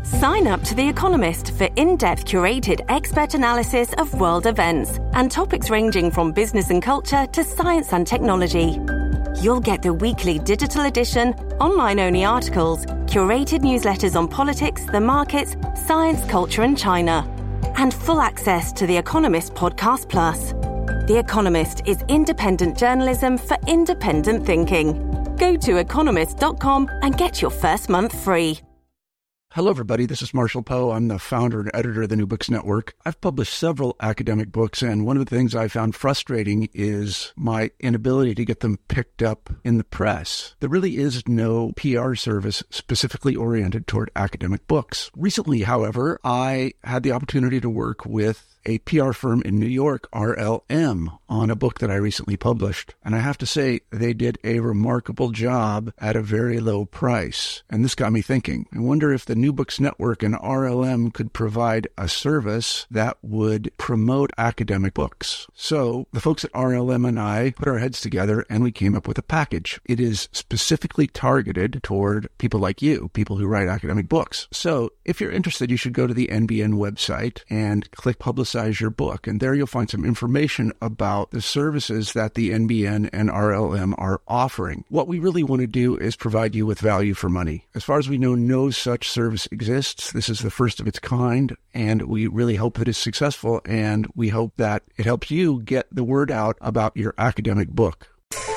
Sign up to The Economist for in-depth curated expert analysis of world events and topics ranging from business and culture to science and technology. You'll get the weekly digital edition, online-only articles, curated newsletters on politics, the markets, science, culture and China, and full access to The Economist Podcast Plus. The Economist is independent journalism for independent thinking. Go to economist.com and get your first month free. Hello, everybody. This is Marshall Poe. I'm the founder and editor of the New Books Network. I've published several academic books, and one of the things I found frustrating is my inability to get them picked up in the press. There really is no PR service specifically oriented toward academic books. Recently, however, I had the opportunity to work with a PR firm in New York, RLM, on a book that I recently published. And I have to say, they did a remarkable job at a very low price. And this got me thinking. I wonder if the New Books Network and RLM could provide a service that would promote academic books. So the folks at RLM and I put our heads together and we came up with a package. It is specifically targeted toward people like you, people who write academic books. So if you're interested, you should go to the NBN website and click Publicize Your Book. And there you'll find some information about the services that the NBN and RLM are offering. What we really want to do is provide you with value for money. As far as we know, no such service exists. This is the first of its kind, and we really hope that it's successful, and we hope that it helps you get the word out about your academic book.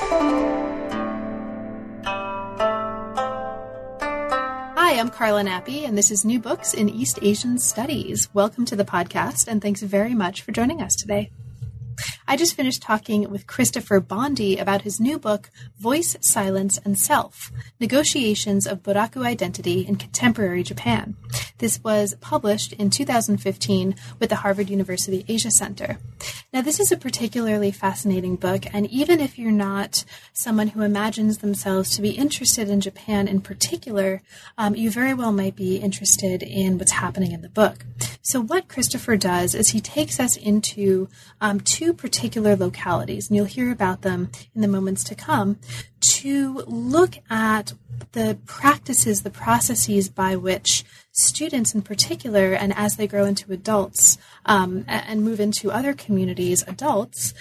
Hi, I'm Carla Nappi, and this is New Books in East Asian Studies. Welcome to the podcast, and thanks very much for joining us today. I just finished talking with Christopher Bondi about his new book, Voice, Silence, and Self, Negotiations of Buraku Identity in Contemporary Japan. This was published in 2015 with the Harvard University Asia Center. Now, this is a particularly fascinating book, and even if you're not someone who imagines themselves to be interested in Japan in particular, you very well might be interested in what's happening in the book. So what Christopher does is he takes us into two particular localities, and you'll hear about them in the moments to come, to look at the practices, the processes by which students in particular, and as they grow into adults and move into other communities, adults,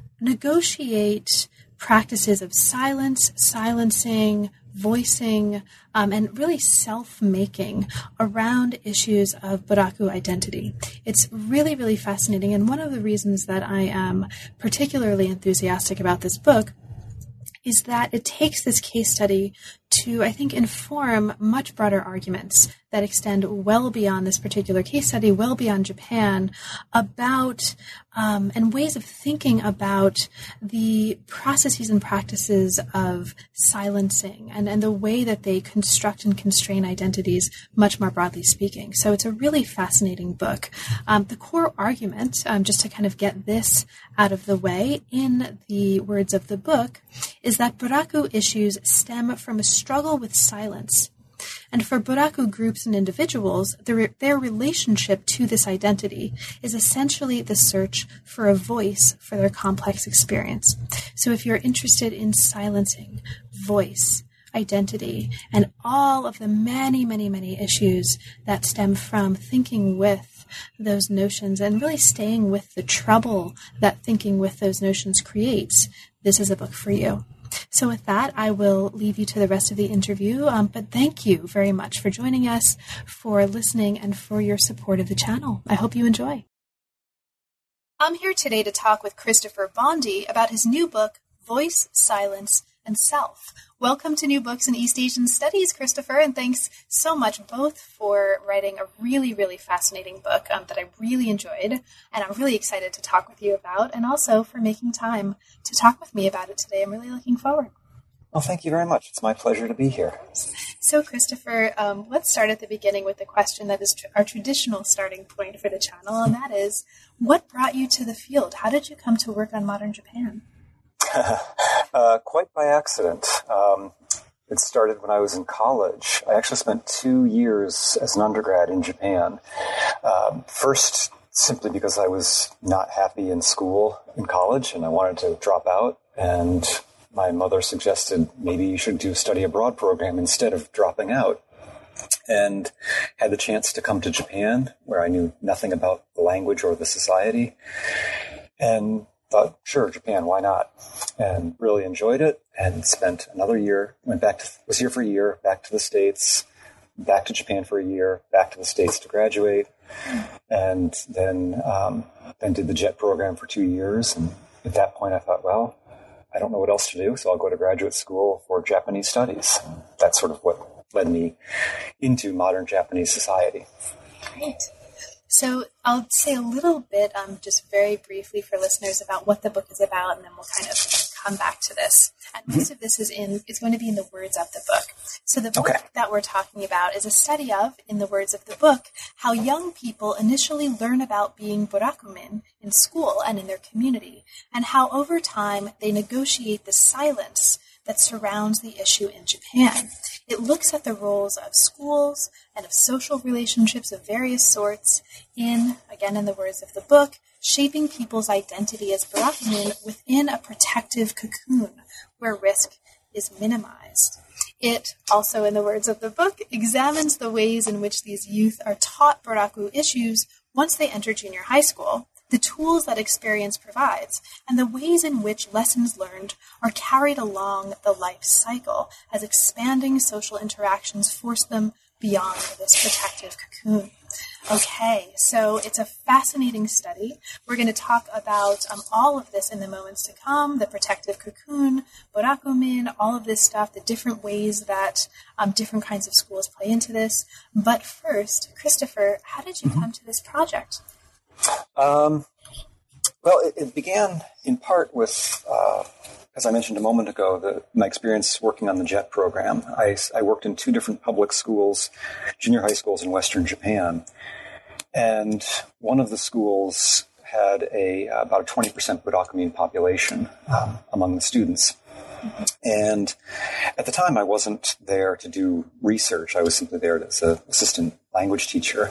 negotiate practices of silence, silencing, voicing, and really self-making around issues of Buraku identity. It's really, really fascinating. And one of the reasons that I am particularly enthusiastic about this book is that it takes this case study to, I think, inform much broader arguments that extend well beyond this particular case study, well beyond Japan, about and ways of thinking about the processes and practices of silencing and the way that they construct and constrain identities, much more broadly speaking. So it's a really fascinating book. The core argument, just to kind of get this out of the way, in the words of the book, is that Buraku issues stem from a struggle with silence. And for Buraku groups and individuals, their relationship to this identity is essentially the search for a voice for their complex experience. So if you're interested in silencing, voice, identity, and all of the many, many, many issues that stem from thinking with those notions and really staying with the trouble that thinking with those notions creates, this is a book for you. So with that, I will leave you to the rest of the interview, but thank you very much for joining us, for listening, and for your support of the channel. I hope you enjoy. I'm here today to talk with Christopher Bondi about his new book, Voice, Silence, and Self. Welcome to New Books in East Asian Studies, Christopher, and thanks so much both for writing a really, really fascinating book that I really enjoyed, and I'm really excited to talk with you about, and also for making time to talk with me about it today. I'm really looking forward. Well, thank you very much. It's my pleasure to be here. So, Christopher, let's start at the beginning with the question that is our traditional starting point for the channel, and that is, what brought you to the field? How did you come to work on modern Japan? Quite by accident. It started when I was in college. I actually spent 2 years as an undergrad in Japan. First, simply because I was not happy in school in college and I wanted to drop out. And my mother suggested maybe you should do a study abroad program instead of dropping out. And had the chance to come to Japan, where I knew nothing about the language or the society, and thought, sure, Japan, why not? And really enjoyed it, and spent another year, was here for a year, back to the States, back to Japan for a year, back to the States to graduate, and then did the JET program for 2 years. And at that point I thought, well, I don't know what else to do, so I'll go to graduate school for Japanese studies. That's sort of what led me into modern Japanese society. Great. So I'll say a little bit, just very briefly for listeners about what the book is about, and then we'll kind of come back to this. And most of this is going to be in the words of the book. So the book that we're talking about is a study of, in the words of the book, how young people initially learn about being burakumin in school and in their community, and how over time they negotiate the silence that surrounds the issue in Japan. It looks at the roles of schools and of social relationships of various sorts in the words of the book, shaping people's identity as burakumin within a protective cocoon where risk is minimized. It also, in the words of the book, examines the ways in which these youth are taught buraku issues once they enter junior high school, the tools that experience provides, and the ways in which lessons learned are carried along the life cycle as expanding social interactions force them beyond this protective cocoon. Okay, so it's a fascinating study. We're going to talk about all of this in the moments to come, the protective cocoon, burakumin, all of this stuff, the different ways that different kinds of schools play into this. But first, Christopher, how did you come to this project? Well, it began in part with, as I mentioned a moment ago, my experience working on the JET program. I worked in 2 different public schools, junior high schools in Western Japan. And one of the schools had about a 20% burakumin population among the students. And at the time, I wasn't there to do research. I was simply there as an assistant language teacher.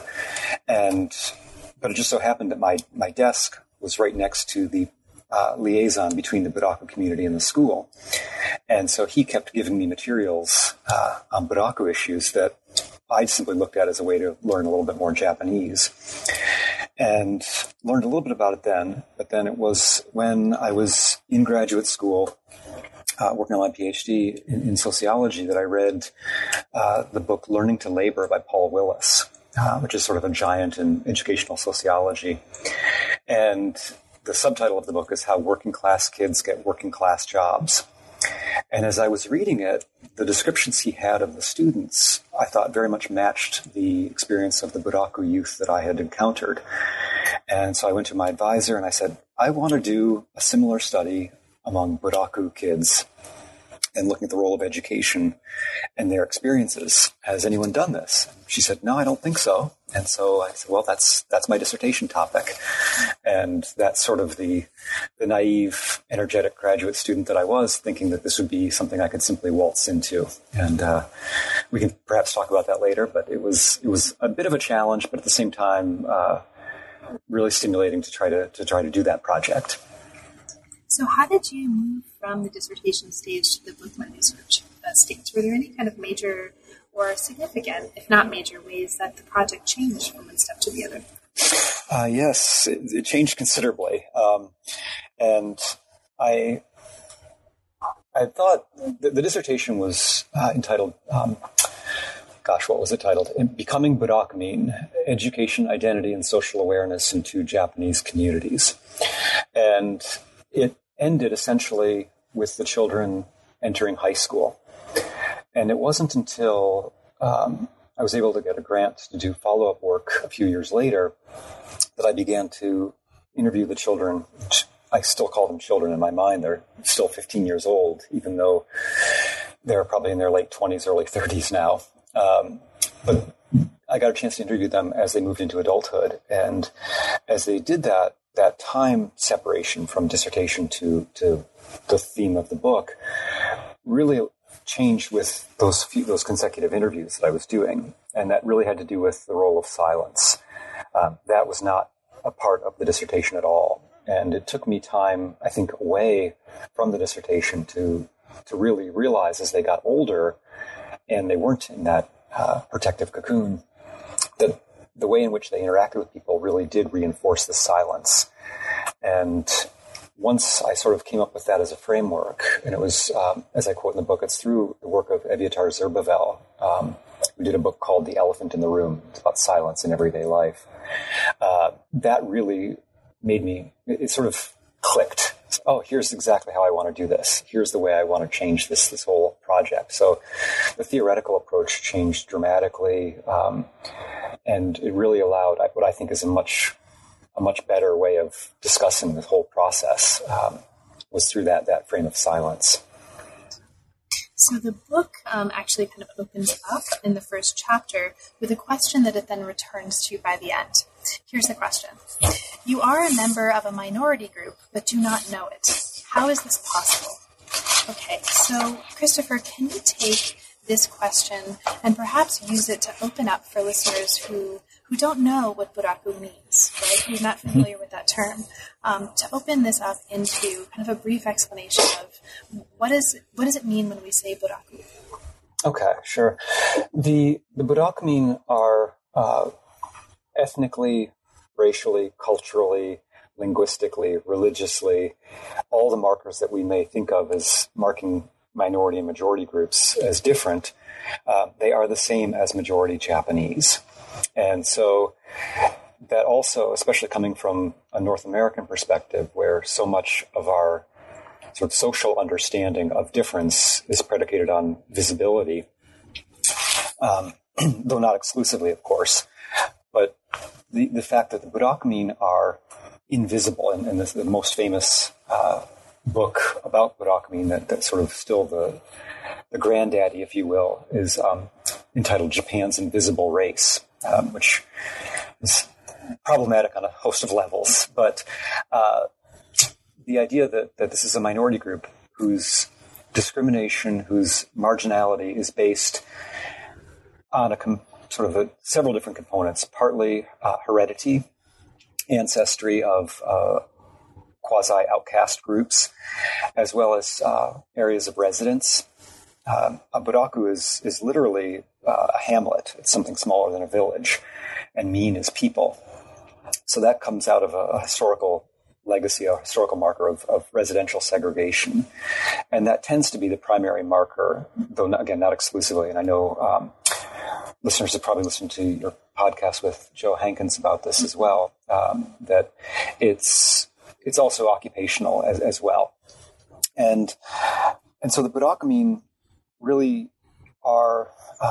But it just so happened that my desk was right next to the liaison between the buraku community and the school. And so he kept giving me materials on buraku issues that I simply looked at as a way to learn a little bit more Japanese. And learned a little bit about it then, but then it was when I was in graduate school working on my PhD in sociology that I read the book Learning to Labor by Paul Willis, which is sort of a giant in educational sociology. And the subtitle of the book is How Working Class Kids Get Working Class Jobs. And as I was reading it, the descriptions he had of the students, I thought very much matched the experience of the buraku youth that I had encountered. And so I went to my advisor and I said, I want to do a similar study among buraku kids and looking at the role of education and their experiences. Has anyone done this? She said, no, I don't think so. And so I said, well, that's my dissertation topic. And that's sort of the naive, energetic graduate student that I was, thinking that this would be something I could simply waltz into. And we can perhaps talk about that later, but it was a bit of a challenge, but at the same time, really stimulating to try to do that project. So how did you move from the dissertation stage to the book research stage? Were there any kind of major or significant, if not major, ways that the project changed from one step to the other? Yes, it changed considerably. And I thought the dissertation was entitled, what was it titled? Becoming Burakumin, Education, Identity, and Social Awareness in 2 Japanese Communities. And it ended essentially with the children entering high school. And it wasn't until I was able to get a grant to do follow-up work a few years later that I began to interview the children. I still call them children in my mind. They're still 15 years old, even though they're probably in their late 20s, early 30s now. But I got a chance to interview them as they moved into adulthood. And as they did that time separation from dissertation to the theme of the book really changed with those consecutive interviews that I was doing. And that really had to do with the role of silence. That was not a part of the dissertation at all. And it took me time, I think, away from the dissertation to really realize as they got older and they weren't in that protective cocoon, the way in which they interacted with people really did reinforce the silence. And once I sort of came up with that as a framework, and it was, as I quote in the book, it's through the work of Evyatar Zerbavel, who did a book called The Elephant in the Room. It's about silence in everyday life. That really made me, it sort of clicked. Oh, here's exactly how I want to do this. Here's the way I want to change this whole project. So the theoretical approach changed dramatically, and it really allowed what I think is a much better way of discussing this whole process, was through that frame of silence. So the book actually kind of opens up in the first chapter with a question that it then returns to by the end. Here's the question. You are a member of a minority group, but do not know it. How is this possible? Okay, so Christopher, can you take this question and perhaps use it to open up for listeners who don't know what buraku means, right? Who's not familiar with that term, to open this up into kind of a brief explanation of what does it mean when we say buraku? Okay, sure. The burakumin are ethnically, racially, culturally, linguistically, religiously, all the markers that we may think of as marking minority and majority groups as different, they are the same as majority Japanese. And so that also, especially coming from a North American perspective, where so much of our sort of social understanding of difference is predicated on visibility, though not exclusively, of course, but the fact that the burakumin are invisible, and the most famous book about burakumin that's sort of still the granddaddy, if you will, is entitled Japan's Invisible Race, which is problematic on a host of levels. But the idea that this is a minority group whose discrimination, whose marginality is based on several different components, partly heredity, ancestry of quasi-outcast groups, as well as areas of residence. A buraku is literally a hamlet. It's something smaller than a village, and min is people. So that comes out of a historical legacy, a historical marker of residential segregation. And that tends to be the primary marker, though, not exclusively. And I know listeners have probably listened to your podcast with Joe Hankins about this as well, that it's also occupational as well. And so the burakumin really are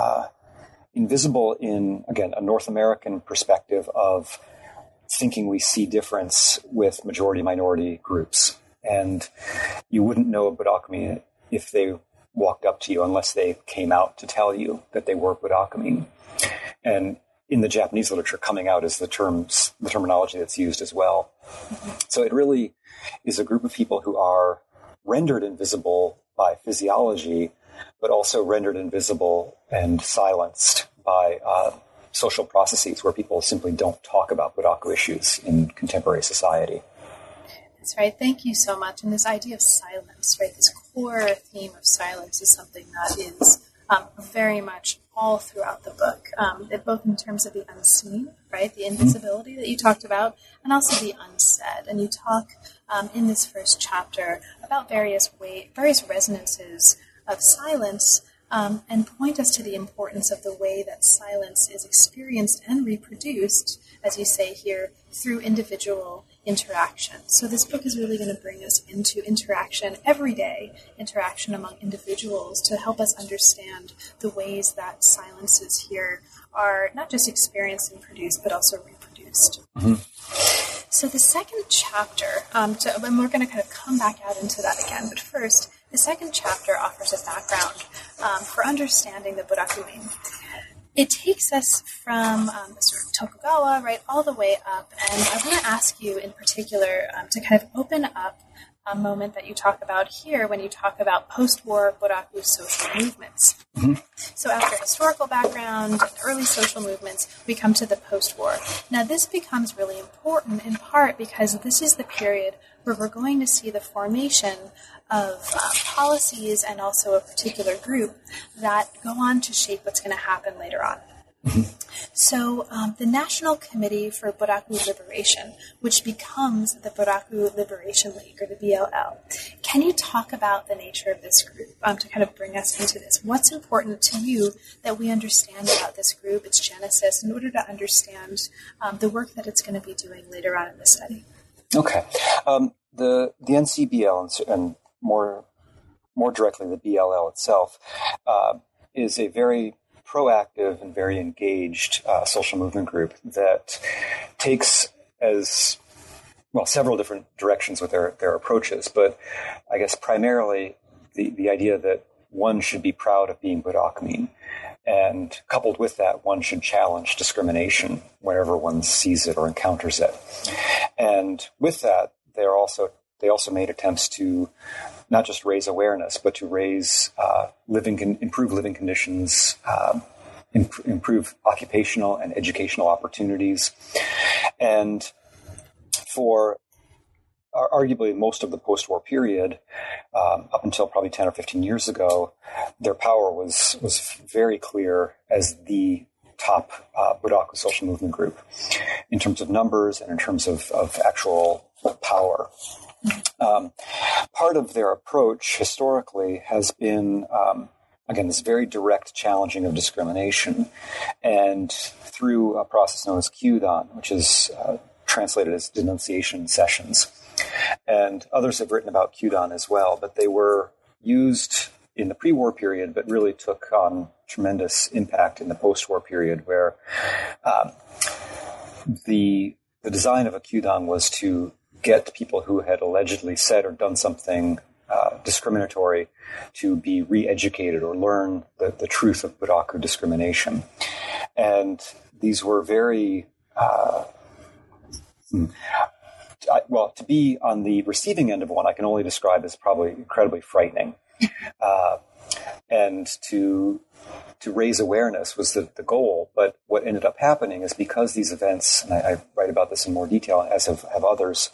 invisible in, again, a North American perspective of thinking we see difference with majority-minority groups. And you wouldn't know a burakumin if they walked up to you unless they came out to tell you that they were burakumin. And in the Japanese literature, coming out is the terminology that's used as well. So it really is a group of people who are rendered invisible by physiology, but also rendered invisible and silenced by social processes where people simply don't talk about buraku issues in contemporary society. That's right. Thank you so much. And this idea of silence, right, this core theme of silence is something that is very much all throughout the book, both in terms of the unseen, right, the invisibility that you talked about, and also the unsaid. And you talk in this first chapter about various resonances of silence, and point us to the importance of the way that silence is experienced and reproduced, as you say here, through individual interaction. So this book is really going to bring us into interaction, everyday interaction among individuals, to help us understand the ways that silences here are not just experienced and produced, but also reproduced. Mm-hmm. So the second chapter, and we're going to kind of come back out into that again, but first, the second chapter offers a background for understanding the burakumin. It takes us from sort of Tokugawa, right, all the way up, and I want to ask you in particular to kind of open up a moment that you talk about here when you talk about post-war buraku social movements. Mm-hmm. So after historical background and early social movements, we come to the post-war. Now this becomes really important in part because this is the period where we're going to see the formation of policies and also a particular group that go on to shape what's going to happen later on. So the National Committee for Buraku Liberation, which becomes the Buraku Liberation League, or the BLL. Can you talk about the nature of this group to kind of bring us into this? What's important to you that we understand about this group, its genesis, in order to understand the work that it's going to be doing later on in the study? Okay. The NCBL and more directly the BLL itself is a very proactive and very engaged social movement group that takes several different directions with their approaches, but I guess primarily the idea that one should be proud of being Burakumin, and coupled with that, one should challenge discrimination whenever one sees it or encounters it. And with that, they also made attempts to not just raise awareness, but to raise improve living conditions, improve occupational and educational opportunities. And for arguably most of the post-war period, up until probably 10 or 15 years ago, their power was very clear as the top Buraku social movement group in terms of numbers and in terms of actual power. Part of their approach historically has been, again, this very direct challenging of discrimination, and through a process known as Kyudan, which is translated as denunciation sessions. And others have written about Kyudan as well, but they were used in the pre-war period, but really took on tremendous impact in the post-war period, where the design of a Kyudan was to get people who had allegedly said or done something discriminatory to be re-educated or learn the truth of Buraku discrimination. And these were very, to be on the receiving end of one, I can only describe as probably incredibly frightening. And to raise awareness was the goal. But what ended up happening is, because these events, and I write about this in more detail, as have others,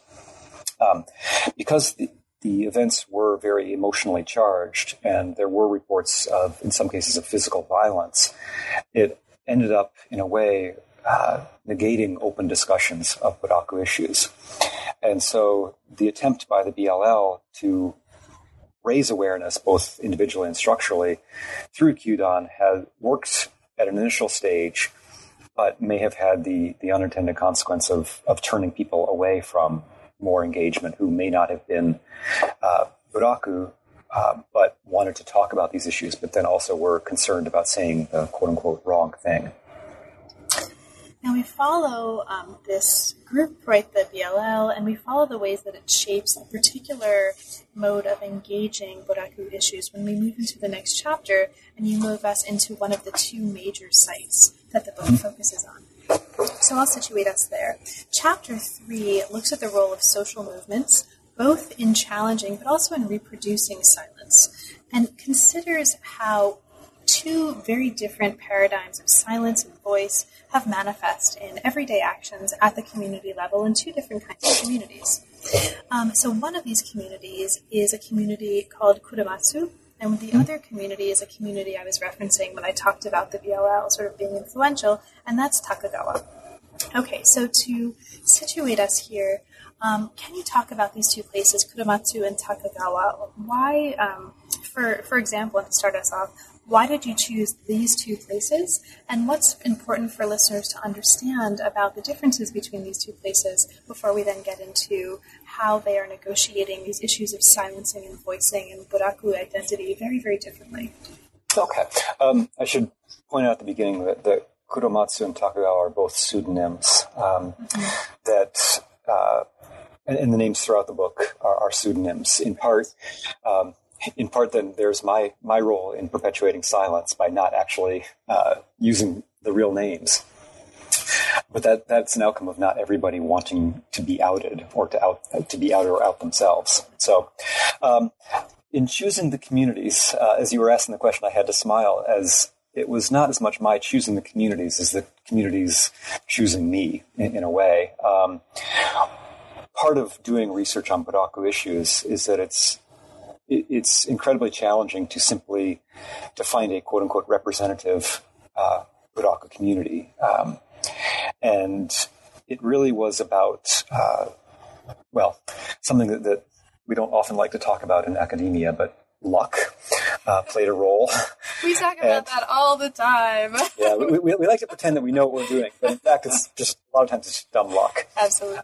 because the events were very emotionally charged, and there were reports of, in some cases, of physical violence, it ended up, in a way, negating open discussions of Buraku issues. And so the attempt by the BLL to raise awareness, both individually and structurally, through Kyudan had worked at an initial stage, but may have had the unintended consequence of turning people away from more engagement, who may not have been Buraku, but wanted to talk about these issues, but then also were concerned about saying the quote-unquote wrong thing. Now we follow this group, right, the BLL, and we follow the ways that it shapes a particular mode of engaging Buraku issues when we move into the next chapter, and you move us into one of the two major sites that the book focuses on. So I'll situate us there. Chapter 3 looks at the role of social movements, both in challenging but also in reproducing silence, and considers how two very different paradigms of silence and voice have manifest in everyday actions at the community level in two different kinds of communities. So one of these communities is a community called Kurumatsu, and the other community is a community I was referencing when I talked about the BLL sort of being influential, and that's Takagawa. Okay, so to situate us here, can you talk about these two places, Kurumatsu and Takagawa? Why, for example, and to start us off, why did you choose these two places? And what's important for listeners to understand about the differences between these two places before we then get into how they are negotiating these issues of silencing and voicing and Buraku identity very, very differently? Okay. I should point out at the beginning that Kurumatsu and Takagawa are both pseudonyms that, and the names throughout the book are pseudonyms. In part, then there's my role in perpetuating silence by not actually using the real names. But that's an outcome of not everybody wanting to be outed or to be outed or out themselves. So, in choosing the communities, as you were asking the question, I had to smile, as it was not as much my choosing the communities as the communities choosing me in a way. Part of doing research on Buraku issues is that it's incredibly challenging to find a quote unquote representative Budokko community. And it really was about, something that we don't often like to talk about in academia, but luck played a role. We talk about that all the time. Yeah, we like to pretend that we know what we're doing, but in fact, it's just a lot of times it's dumb luck. Absolutely.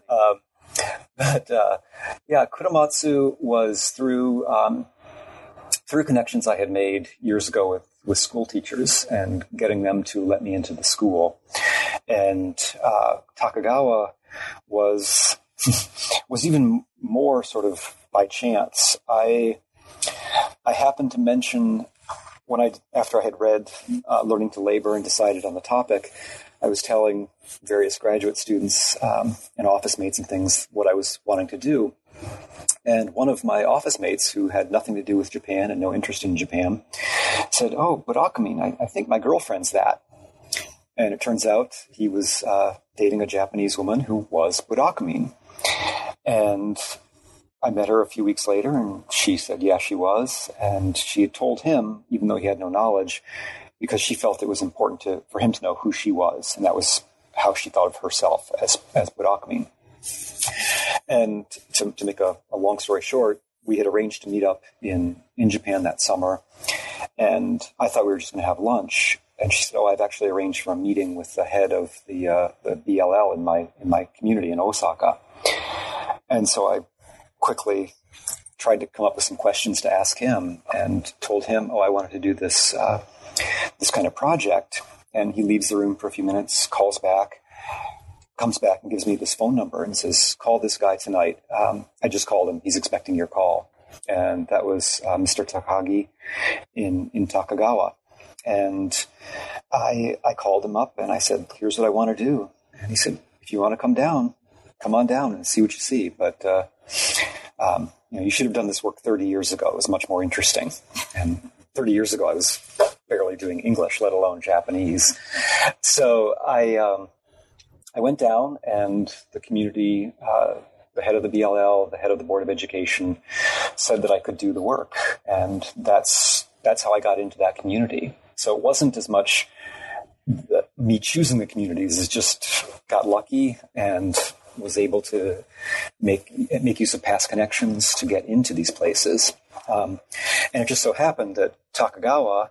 Kuramatsu was through connections I had made years ago with school teachers and getting them to let me into the school. And Takagawa was even more sort of by chance. I happened to mention after I had read Learning to Labor and decided on the topic, I was telling various graduate students and office mates and things what I was wanting to do. And one of my office mates, who had nothing to do with Japan and no interest in Japan, said, "Oh, Budokamin, I think my girlfriend's that." And it turns out he was dating a Japanese woman who was Budokamin. And I met her a few weeks later, and she said, yeah, she was. And she had told him, even though he had no knowledge, because she felt it was important for him to know who she was. And that was how she thought of herself as Budokamin. And to make a long story short, we had arranged to meet up in Japan that summer. And I thought we were just going to have lunch. And she said, "Oh, I've actually arranged for a meeting with the head of the BLL in my community in Osaka." And so I quickly tried to come up with some questions to ask him, and told him, "Oh, I wanted to do this kind of project." And he leaves the room for a few minutes, comes back, and gives me this phone number and says, "Call this guy tonight. I just called him. He's expecting your call." And that was Mr. Takagi in Takagawa. And I called him up and I said, "Here's what I want to do." And he said, "If you want to come on down and see what you see. But, you should have done this work 30 years ago. It was much more interesting." And 30 years ago, I was barely doing English, let alone Japanese. So I went down, and the community, the head of the BLL, the head of the Board of Education, said that I could do the work. And that's how I got into that community. So it wasn't as much me choosing the communities as just got lucky and was able to make use of past connections to get into these places. And it just so happened that Takagawa,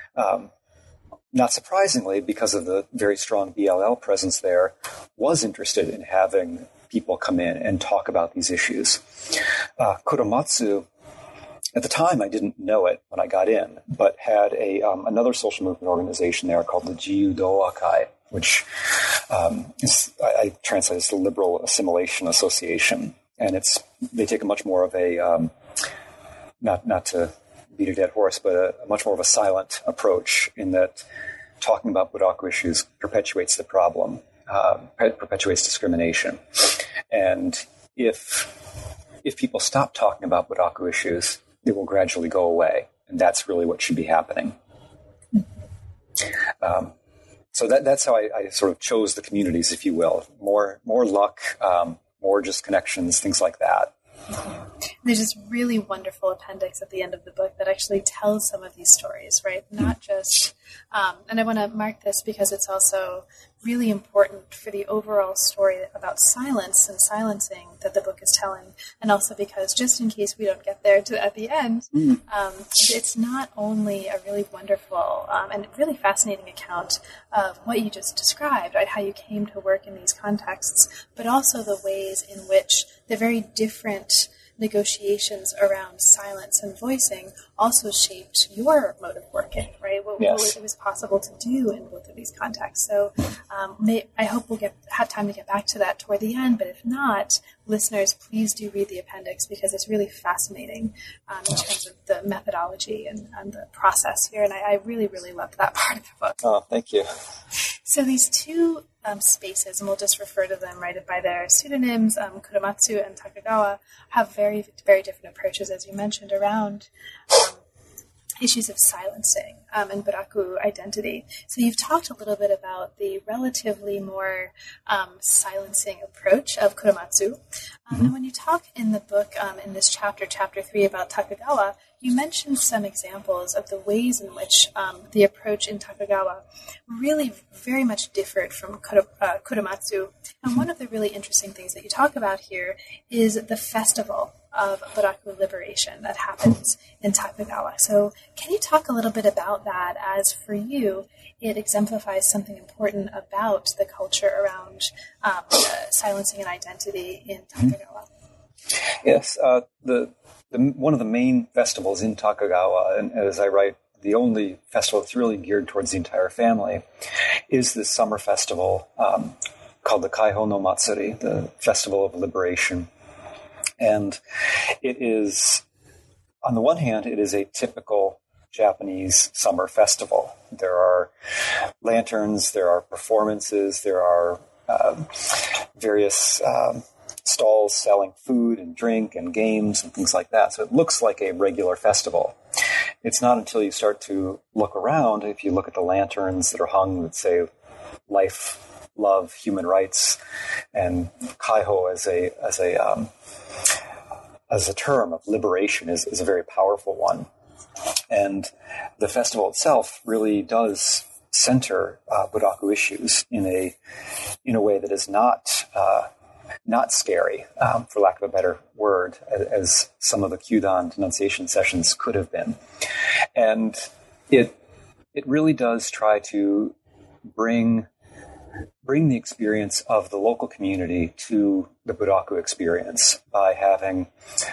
not surprisingly, because of the very strong BLL presence there, was interested in having people come in and talk about these issues. Kuramatsu, at the time, I didn't know it when I got in, but had another social movement organization there called the Jiyu Doakai, which I translate as the Liberal Assimilation Association. And they take a much more of a, not to beat a dead horse, but a much more of a silent approach, in that talking about Budokko issues perpetuates the problem, perpetuates discrimination. And if people stop talking about Budokko issues, they will gradually go away. And that's really what should be happening. So that's how I sort of chose the communities, if you will. More luck, more just connections, things like that. There's this really wonderful appendix at the end of the book that actually tells some of these stories, right? Not just, and I want to mark this because it's also really important for the overall story about silence and silencing that the book is telling, and also because, just in case we don't get there at the end, it's not only a really wonderful and really fascinating account of what you just described, right? How you came to work in these contexts, but also the ways in which the very different negotiations around silence and voicing also shaped your mode of working, right? What it was possible to do in both of these contexts. So I hope we'll have time to get back to that toward the end, but if not, listeners, please do read the appendix because it's really fascinating in terms of the methodology and the process here, and I really, really loved that part of the book. Oh, thank you. So these two spaces, and we'll just refer to them right by their pseudonyms, Kuramatsu and Takagawa, have very, very different approaches, as you mentioned, around issues of silencing and Buraku identity. So you've talked a little bit about the relatively more silencing approach of Korematsu. And when you talk in the book, in this chapter 3 about Takagawa, you mentioned some examples of the ways in which the approach in Takagawa really very much differed from Korematsu. And one of the really interesting things that you talk about here is the festival of Buraku liberation that happens in Takagawa. So can you talk a little bit about that, as for you, it exemplifies something important about the culture around silencing and identity in Takagawa? Yes, one of the main festivals in Takagawa, and as I write, the only festival that's really geared towards the entire family, is this summer festival called the Kaiho no Matsuri, the Festival of Liberation. And it is, on the one hand, it is a typical Japanese summer festival. There are lanterns, there are performances, there are various stalls selling food and drink and games and things like that. So it looks like a regular festival. It's not until you start to look around, if you look at the lanterns that are hung that say life, love, human rights, and Kaiho as a term of liberation is a very powerful one. And the festival itself really does center Buraku issues in a way that is not scary, for lack of a better word, as some of the Kyudan denunciation sessions could have been. And it really does try to bring the experience of the local community to the Buraku experience by having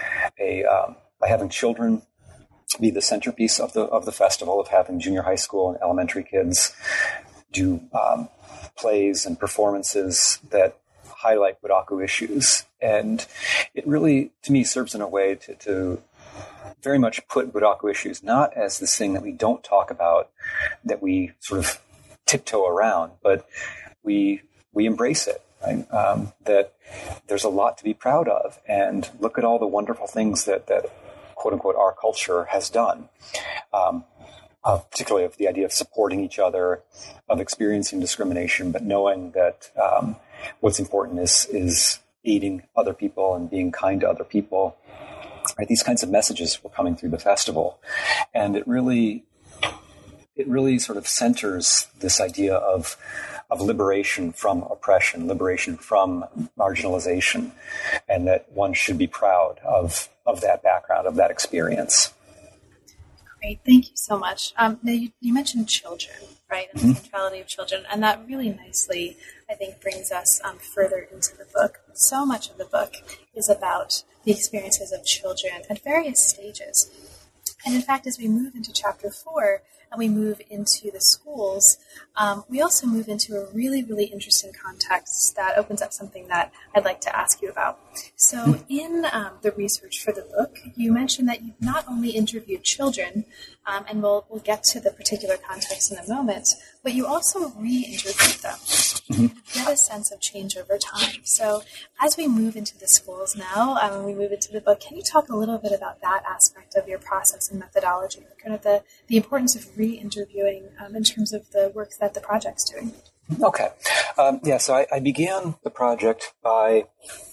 children be the centerpiece of the festival, of having junior high school and elementary kids do plays and performances that highlight Buraku issues. And it really, to me, serves in a way to very much put Buraku issues not as this thing that we don't talk about, that we sort of tiptoe around, but we embrace it, right? That there's a lot to be proud of, and look at all the wonderful things that quote unquote our culture has done. Particularly of the idea of supporting each other, of experiencing discrimination, but knowing that what's important is aiding other people and being kind to other people. Right? These kinds of messages were coming through the festival, and it really sort of centers this idea of liberation from oppression, liberation from marginalization, and that one should be proud of that background, of that experience. Great, thank you so much. Now you mentioned children, right, and the centrality of children, and that really nicely, I think, brings us further into the book. So much of the book is about the experiences of children at various stages. And in fact, as we move into chapter 4 and we move into the schools, we also move into a really, really interesting context that opens up something that I'd like to ask you about. So in the research for the book, you mentioned that you not only interviewed children, and we'll get to the particular context in a moment, but you also re-interviewed them to get a sense of change over time. So as we move into the schools now, and we move into the book, can you talk a little bit about that aspect of your process and methodology, kind of the importance of re-interviewing in terms of the work that the project's doing? Okay. So I began the project by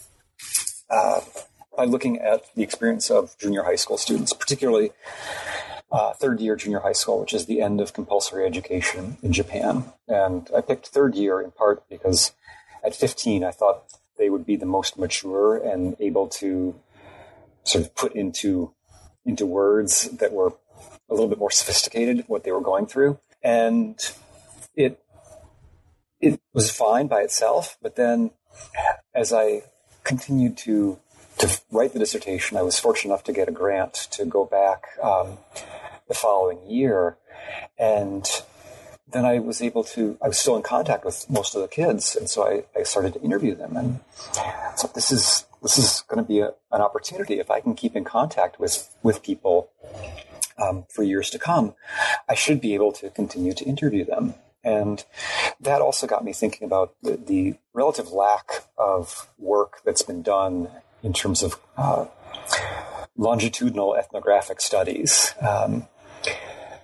looking at the experience of junior high school students, particularly third year junior high school, which is the end of compulsory education in Japan. And I picked third year in part because at 15, I thought they would be the most mature and able to sort of put into words that were a little bit more sophisticated what they were going through. And it was fine by itself, but then as I continued to write the dissertation, I was fortunate enough to get a grant to go back the following year. And then I was still in contact with most of the kids. And so I started to interview them. And so this is going to be an opportunity. If I can keep in contact with people for years to come, I should be able to continue to interview them. And that also got me thinking about the relative lack of work that's been done in terms of longitudinal ethnographic studies.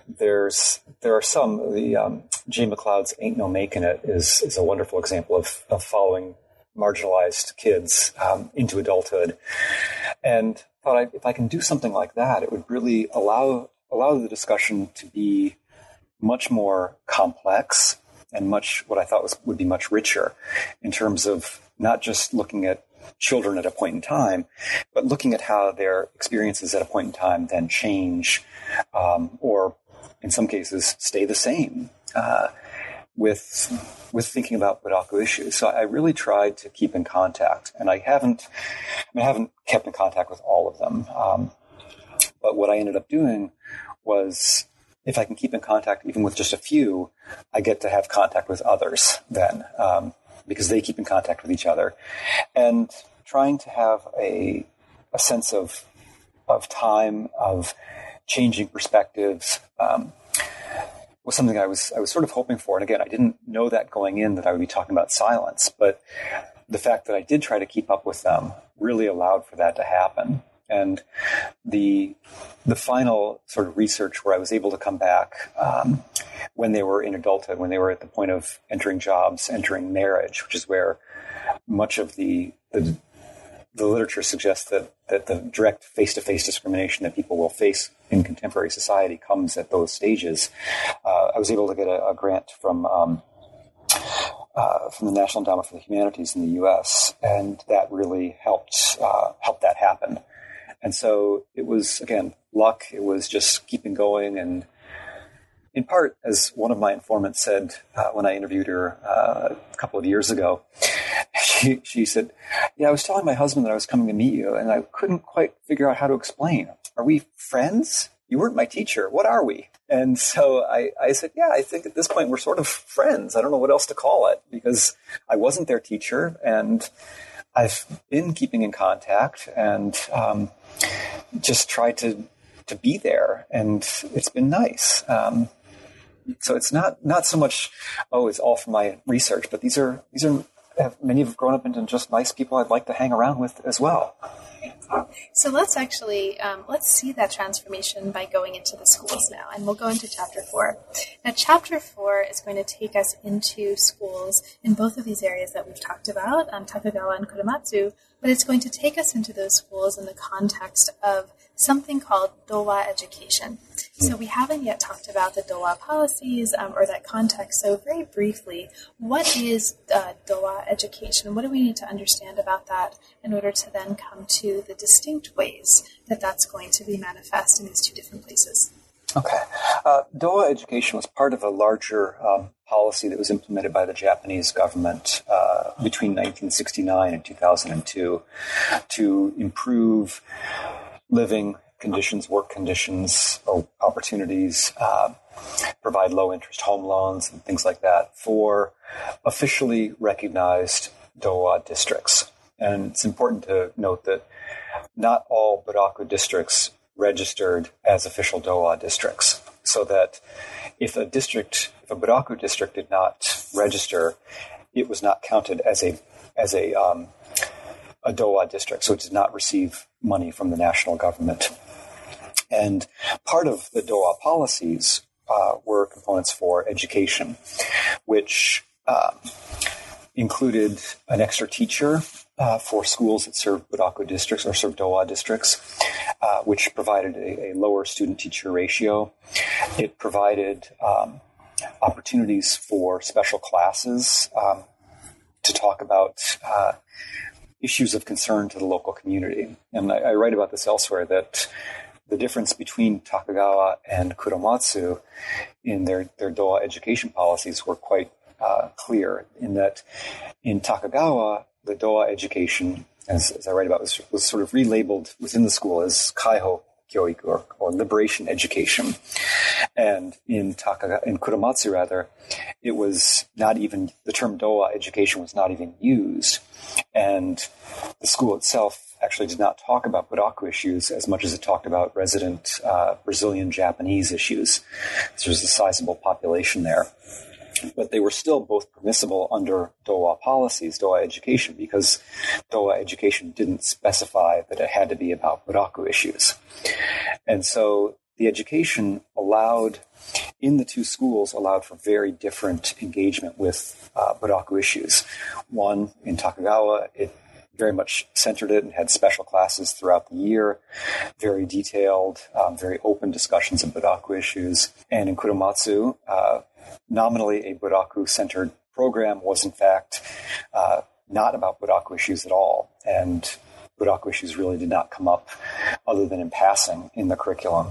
there are some. The Jay McLeod's "Ain't No Making It" is a wonderful example of following marginalized kids into adulthood, and thought if I can do something like that, it would really allow the discussion to be much more complex and what I thought would be much richer in terms of not just looking at children at a point in time, but looking at how their experiences at a point in time then change, or in some cases stay the same, with thinking about Budokku issues. So I really tried to keep in contact, and I haven't kept in contact with all of them. But what I ended up doing was, if I can keep in contact even with just a few, I get to have contact with others then, because they keep in contact with each other. And trying to have a sense of time, of changing perspectives, was something I was sort of hoping for. And again, I didn't know that going in that I would be talking about silence, but the fact that I did try to keep up with them really allowed for that to happen. And the final sort of research where I was able to come back when they were in adulthood, when they were at the point of entering jobs, entering marriage, which is where much of the literature suggests that the direct face-to-face discrimination that people will face in contemporary society comes at those stages. I was able to get a grant from the National Endowment for the Humanities in the U.S., and that really helped that happen. And so it was, again, luck. It was just keeping going. And in part, as one of my informants said when I interviewed her a couple of years ago, she said, "Yeah, I was telling my husband that I was coming to meet you, and I couldn't quite figure out how to explain. Are we friends? You weren't my teacher. What are we?" And so I said, "Yeah, I think at this point we're sort of friends. I don't know what else to call it, because I wasn't their teacher, and I've been keeping in contact and just tried to be there, and it's been nice." So it's not so much, it's all from my research, but these are many have grown up into just nice people I'd like to hang around with as well. So let's actually, let's see that transformation by going into the schools now, and we'll go into Chapter 4. Now, Chapter 4 is going to take us into schools in both of these areas that we've talked about, Takagawa and Kurumatsu, but it's going to take us into those schools in the context of something called Dowa education. So we haven't yet talked about the Dowa policies or that context. So very briefly, what is Dowa education? What do we need to understand about that in order to then come to the distinct ways that that's going to be manifest in these two different places? Okay. Dowa education was part of a larger policy that was implemented by the Japanese government between 1969 and 2002 to improve living conditions, work conditions, or opportunities, provide low-interest home loans and things like that for officially recognized Dowa districts. And it's important to note that not all Budokku districts registered as official Dowa districts, so that if a Budokku district did not register, it was not counted as a Dowa district, so it did not receive money from the national government. And part of the Dowa policies were components for education, which included an extra teacher for schools that serve Budokku districts or serve Dowa districts, which provided a lower student-teacher ratio. It provided opportunities for special classes to talk about issues of concern to the local community. And I write about this elsewhere, that the difference between Takagawa and Kurumatsu in their Dowa education policies were quite clear, in that in Takagawa, the Dowa education, as I write about, was sort of relabeled within the school as Kaiho Kyoiku, or liberation education. And in Kurumatsu, rather, it was not even, the term Dowa education was not even used. And the school itself actually did not talk about Budokku issues as much as it talked about resident Brazilian Japanese issues. So there's a sizable population there. But they were still both permissible under Dowa policies, Dowa education, because Dowa education didn't specify that it had to be about Budokku issues. And so the education in the two schools allowed for very different engagement with Buraku issues. One, in Takegawa, it very much centered it and had special classes throughout the year, very detailed, very open discussions of Buraku issues. And in Kuromatsu, nominally a Buraku-centered program was in fact not about Buraku issues at all. And Buraku issues really did not come up other than in passing in the curriculum.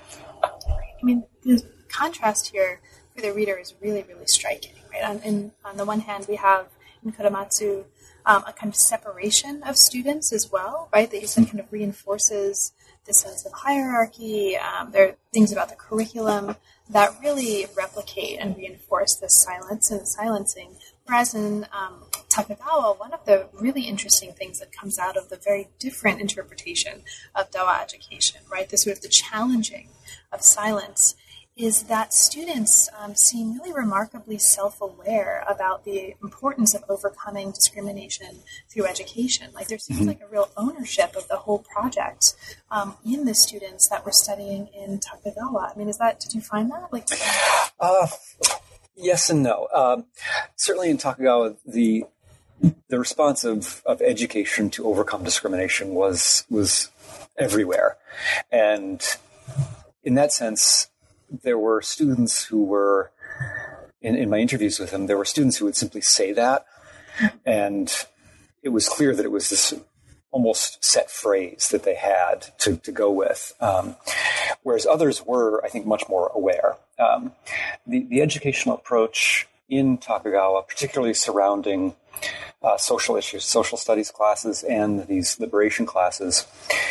I mean, the contrast here for the reader is really, really striking, right? On the one hand, we have in Kuromatsu a kind of separation of students as well, right? That you said kind of reinforces the sense of hierarchy. There are things about the curriculum that really replicate and reinforce this silence and silencing. Whereas in Takegawa, one of the really interesting things that comes out of the very different interpretation of Dawa education, right? The sort of the challenging of silence, is that students seem really remarkably self-aware about the importance of overcoming discrimination through education. Like there seems like a real ownership of the whole project in the students that were studying in Takegawa. I mean, did you find that? Yes and no. Certainly in Takegawa, the response of education to overcome discrimination was everywhere. And in that sense, there were students who were, in my interviews with them, there were students who would simply say that. And it was clear that it was this almost set phrase that they had to go with. Whereas others were, I think, much more aware. The educational approach in Takegawa, particularly surrounding social issues, social studies classes, and these liberation classes,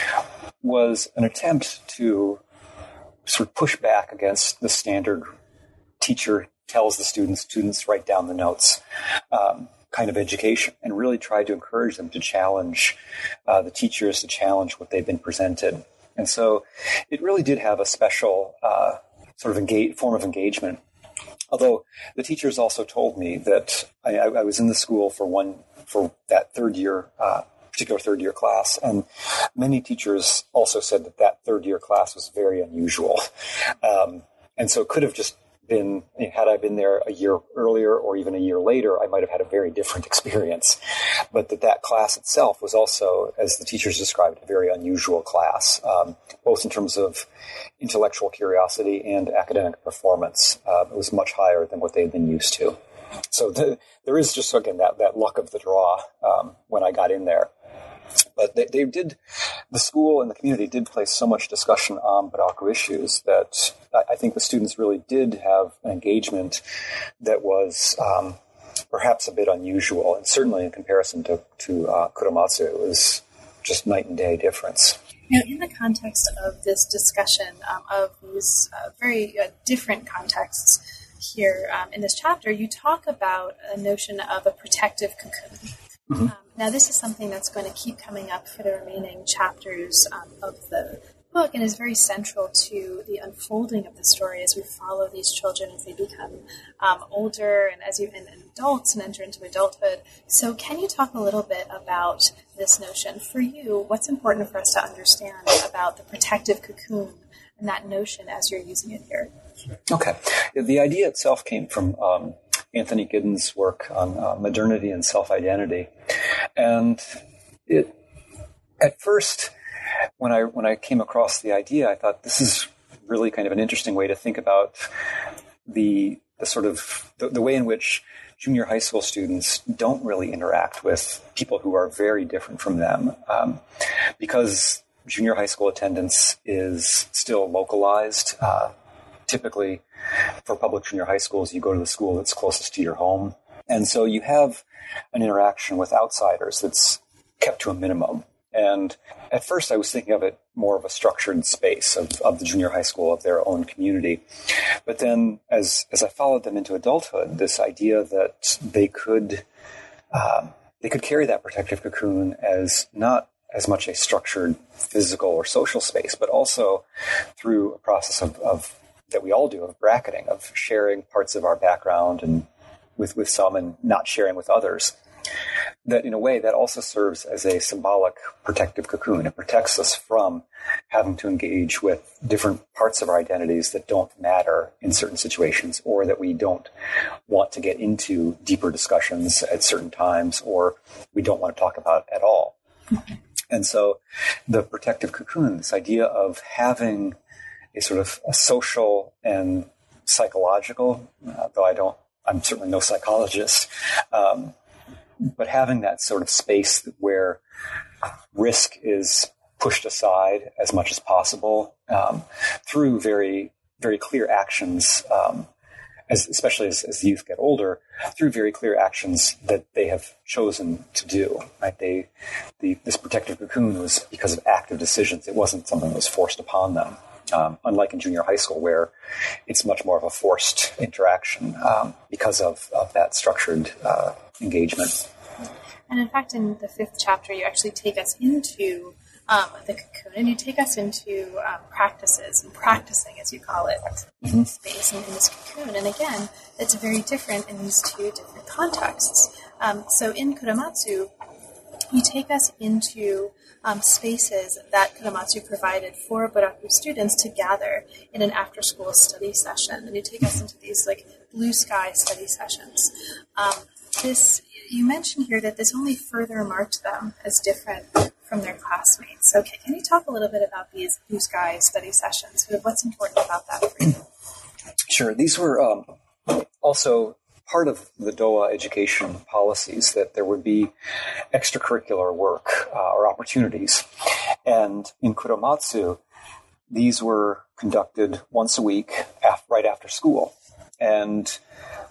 was an attempt to sort of push back against the standard teacher tells the students write down the notes kind of education, and really try to encourage them to challenge the teachers, to challenge what they've been presented. And so it really did have a special sort of form of engagement. Although the teachers also told me that I was in the school for that particular third year class, and many teachers also said that third year class was very unusual, and so it could have just been, had I been there a year earlier or even a year later, I might have had a very different experience. But that class itself was also, as the teachers described, a very unusual class, both in terms of intellectual curiosity and academic performance. It was much higher than what they had been used to. So there is just, again, that luck of the draw when I got in there. But the school and the community did place so much discussion on Buraku issues that I think the students really did have an engagement that was perhaps a bit unusual. And certainly in comparison to Kuromatsu, it was just night and day difference. Now, in the context of this discussion of these very different contexts here in this chapter, you talk about a notion of a protective cocoon. Mm-hmm. Now, this is something that's going to keep coming up for the remaining chapters of the book, and is very central to the unfolding of the story as we follow these children as they become older and and adults and enter into adulthood. So can you talk a little bit about this notion? For you, what's important for us to understand about the protective cocoon and that notion as you're using it here? Okay. The idea itself came from Anthony Giddens' work on modernity and self-identity. And at first, when I came across the idea, I thought this is really kind of an interesting way to think about the sort of the way in which junior high school students don't really interact with people who are very different from them, because junior high school attendance is still localized. Typically, for public junior high schools, you go to the school that's closest to your home. And so you have an interaction with outsiders that's kept to a minimum. And at first I was thinking of it more of a structured space of the junior high school, of their own community. But then as I followed them into adulthood, this idea that they could carry that protective cocoon as not as much a structured physical or social space, but also through a process of that we all do, of bracketing, of sharing parts of our background and with some and not sharing with others. that in a way that also serves as a symbolic protective cocoon. It protects us from having to engage with different parts of our identities that don't matter in certain situations, or that we don't want to get into deeper discussions at certain times, or we don't want to talk about at all. And so the protective cocoon, this idea of having a sort of a social and psychological, though I'm certainly no psychologist, but having that sort of space where risk is pushed aside as much as possible through very, very clear actions, especially as the youth get older, through very clear actions that they have chosen to do. Right? This protective cocoon was because of active decisions. It wasn't something that was forced upon them. Unlike in junior high school, where it's much more of a forced interaction because of that structured engagement. And in fact, in the 5th chapter, you actually take us into the cocoon, and you take us into practices and practicing, as you call it, in this space and in this cocoon. And again, it's very different in these two different contexts. So in Kuramatsu, you take us into spaces that Kuramatsu provided for Buraku students to gather in an after-school study session. And you take us into these like blue sky study sessions. You mentioned here that this only further marked them as different from their classmates. So can you talk a little bit about these blue sky study sessions? What's important about that for you? Sure. These were also part of the Dowa education policies, that there would be extracurricular work or opportunities. And in Kuramatsu, these were conducted once a week right after school. And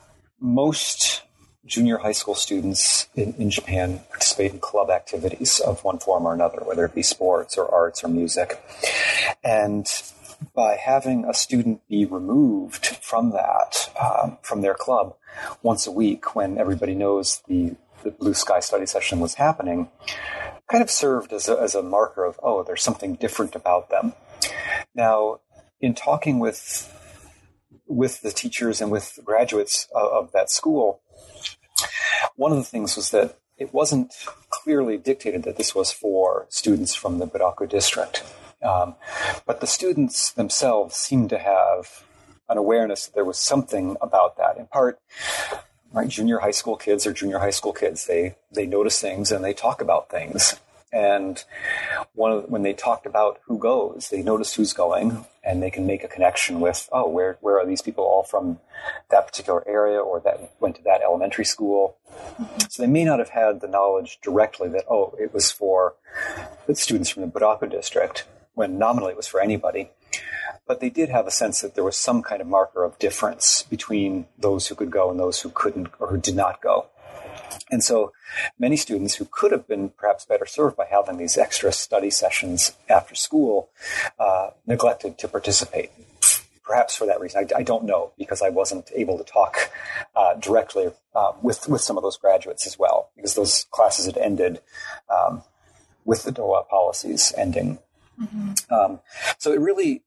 most junior high school students in Japan participate in club activities of one form or another, whether it be sports or arts or music. And by having a student be removed from that, from their club once a week when everybody knows the blue sky study session was happening, kind of served as a marker of, oh, there's something different about them. Now, in talking with the teachers and with the graduates of that school, one of the things was that it wasn't clearly dictated that this was for students from the Buraku district. But the students themselves seemed to have an awareness that there was something about that. In part, right, junior high school kids are junior high school kids. They notice things and they talk about things. And when they talked about who goes, they noticed who's going, and they can make a connection with, oh, where are these people all from that particular area, or that went to that elementary school. So they may not have had the knowledge directly that, oh, it was for the students from the Buraku district, when nominally it was for anybody. But they did have a sense that there was some kind of marker of difference between those who could go and those who couldn't or who did not go. And so many students who could have been perhaps better served by having these extra study sessions after school neglected to participate. Perhaps for that reason. I don't know, because I wasn't able to talk directly with some of those graduates as well, because those classes had ended with the Dowa policies ending. Mm-hmm. So it really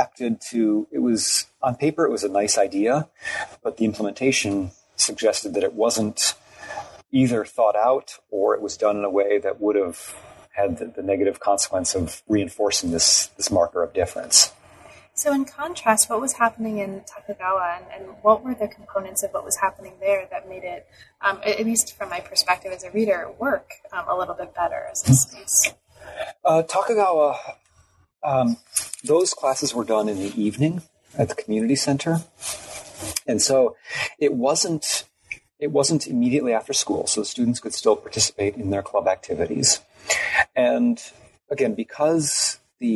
it was, on paper, it was a nice idea, but the implementation suggested that it wasn't either thought out or it was done in a way that would have had the negative consequence of reinforcing this marker of difference. So in contrast, what was happening in Takugawa, and what were the components of what was happening there that made it, at least from my perspective as a reader, work a little bit better as a space? Takugawa, those classes were done in the evening at the community center. And so it wasn't immediately after school, so the students could still participate in their club activities. And again, because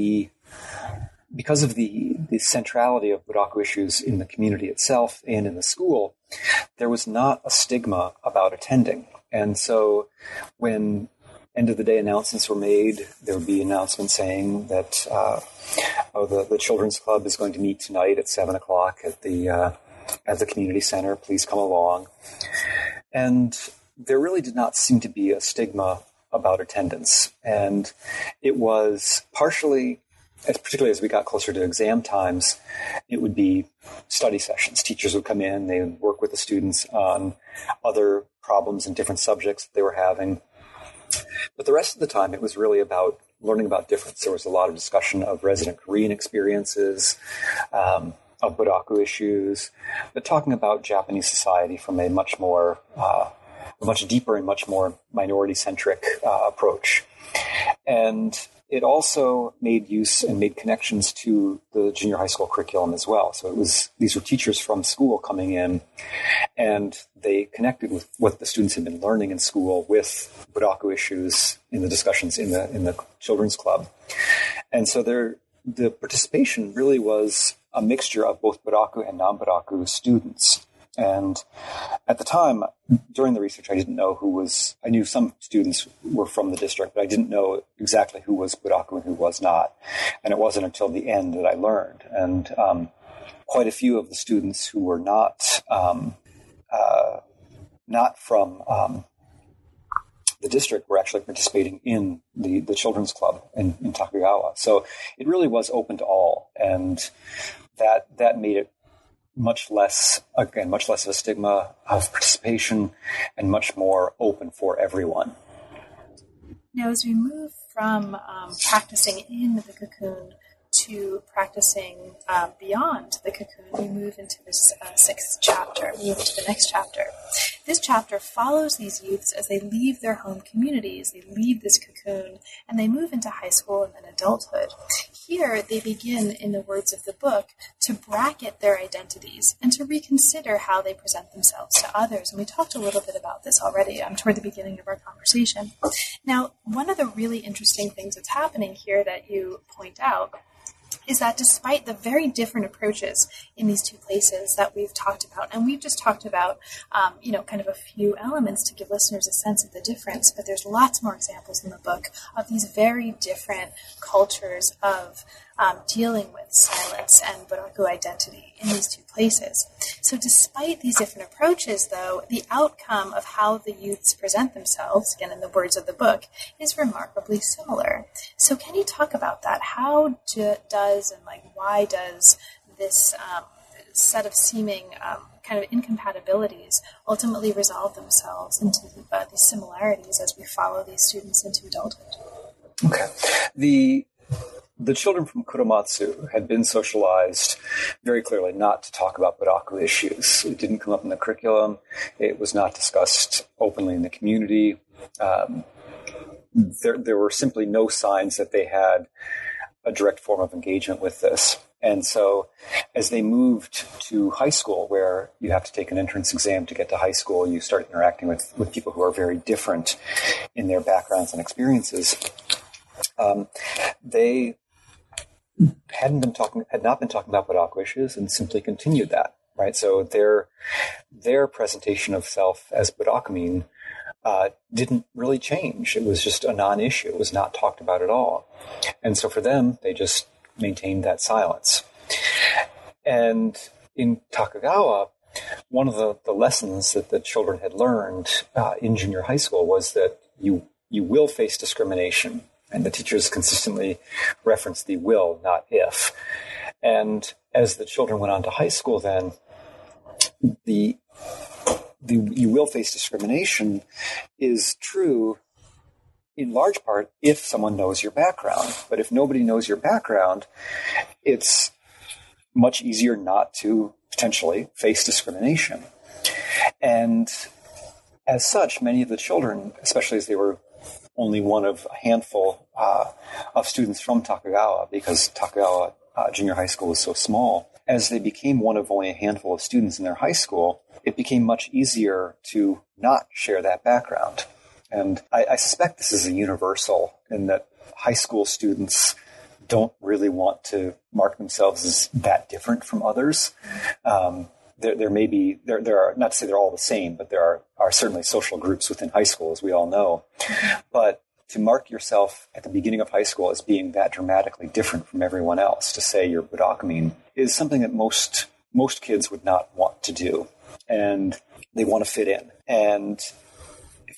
of the centrality of Buraku issues in the community itself and in the school, there was not a stigma about attending. And so when end of the day announcements were made, there would be announcements saying that the children's club is going to meet tonight at 7:00 at the community center. Please come along. And there really did not seem to be a stigma about attendance. And it was partially particularly as we got closer to exam times, it would be study sessions. Teachers would come in, they would work with the students on other problems and different subjects that they were having. But the rest of the time, it was really about learning about difference. There was a lot of discussion of resident Korean experiences, of Buraku issues, but talking about Japanese society from a much deeper and much more minority-centric approach. And it also made use and made connections to the junior high school curriculum as well. So these were teachers from school coming in, and they connected with what the students had been learning in school with Buraku issues in the discussions in the children's club. And so the participation really was a mixture of both Buraku and non-Buraku students. And at the time, during the research, I didn't know I knew some students were from the district, but I didn't know exactly who was Buraku and who was not. And it wasn't until the end that I learned. And quite a few of the students who were not from the district were actually participating in the children's club in Takugawa. So it really was open to all. And that made it much less of a stigma of participation and much more open for everyone. Now, as we move from practicing in the cocoon to practicing beyond the cocoon, we move into this sixth chapter, we move into the next chapter. This chapter follows these youths as they leave their home communities, they leave this cocoon, and they move into high school and then adulthood. Here, they begin, in the words of the book, to bracket their identities and to reconsider how they present themselves to others. And we talked a little bit about this already toward the beginning of our conversation. Now, one of the really interesting things that's happening here that you point out is that despite the very different approaches in these two places that we've talked about, and we've just talked about, kind of a few elements to give listeners a sense of the difference, but there's lots more examples in the book of these very different cultures of dealing with silence and Buraku identity in these two places. So despite these different approaches, though, the outcome of how the youths present themselves, again in the words of the book, is remarkably similar. So can you talk about that? How why does this set of seeming kind of incompatibilities ultimately resolve themselves into these similarities as we follow these students into adulthood? Okay. The children from Kuromatsu had been socialized very clearly not to talk about Buraku issues. It didn't come up in the curriculum. It was not discussed openly in the community. There were simply no signs that they had a direct form of engagement with this. And so as they moved to high school, where you have to take an entrance exam to get to high school, you start interacting with people who are very different in their backgrounds and experiences. They had not been talking about Buraku issues and simply continued that, right? So their presentation of self as Burakumin didn't really change. It was just a non-issue. It was not talked about at all. And so for them, they just maintained that silence. And in Takugawa, one of the lessons that the children had learned in junior high school was that you will face discrimination. And the teachers consistently referenced the will, not if. And as the children went on to high school then, you will face discrimination is true in large part if someone knows your background. But if nobody knows your background, it's much easier not to potentially face discrimination. And as such, many of the children, especially as they were only one of a handful of students from Takugawa, because Takugawa junior high school was so small, as they became one of only a handful of students in their high school, it became much easier to not share that background. And I suspect this is a universal in that high school students don't really want to mark themselves as that different from others. There are, not to say they're all the same, but there are certainly social groups within high school, as we all know. But to mark yourself at the beginning of high school as being that dramatically different from everyone else, to say you're Burakumin, is something that most kids would not want to do. And they want to fit in. And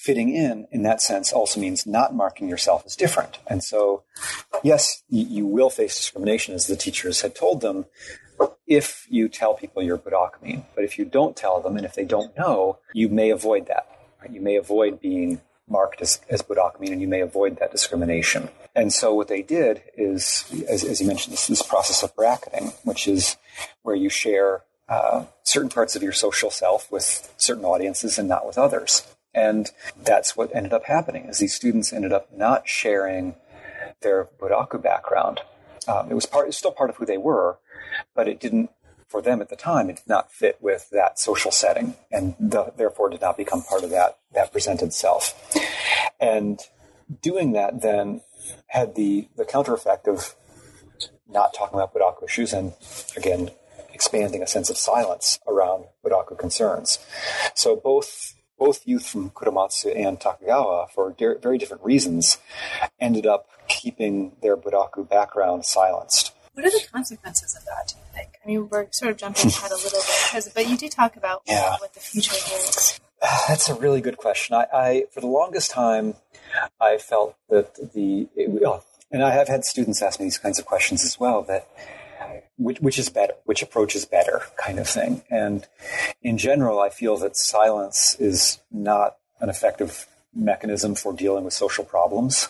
fitting in that sense also means not marking yourself as different. And so, yes, you will face discrimination, as the teachers had told them, if you tell people you're Budokimine. But if you don't tell them, and if they don't know, you may avoid that. Right? You may avoid being marked as Budokimine, and you may avoid that discrimination. And so what they did is, as you mentioned, this process of bracketing, which is where you share certain parts of your social self with certain audiences and not with others. And that's what ended up happening, is these students ended up not sharing their Budoku background. It was still part of who they were, but it didn't, for them at the time, it did not fit with that social setting, and therefore did not become part of that presented self. And doing that then had the counter effect of not talking about Budoku issues and, again, expanding a sense of silence around Budoku concerns. So both youth from Kuramatsu and Takagawa, for very different reasons, ended up keeping their Budoku background silenced. What are the consequences of that, do you think? I mean, we're sort of jumping ahead a little bit, but you do talk about what the future holds. That's a really good question. I for the longest time, I felt that and I have had students ask me these kinds of questions as well, that which is better, which approach is better, kind of thing. And in general, I feel that silence is not an effective mechanism for dealing with social problems.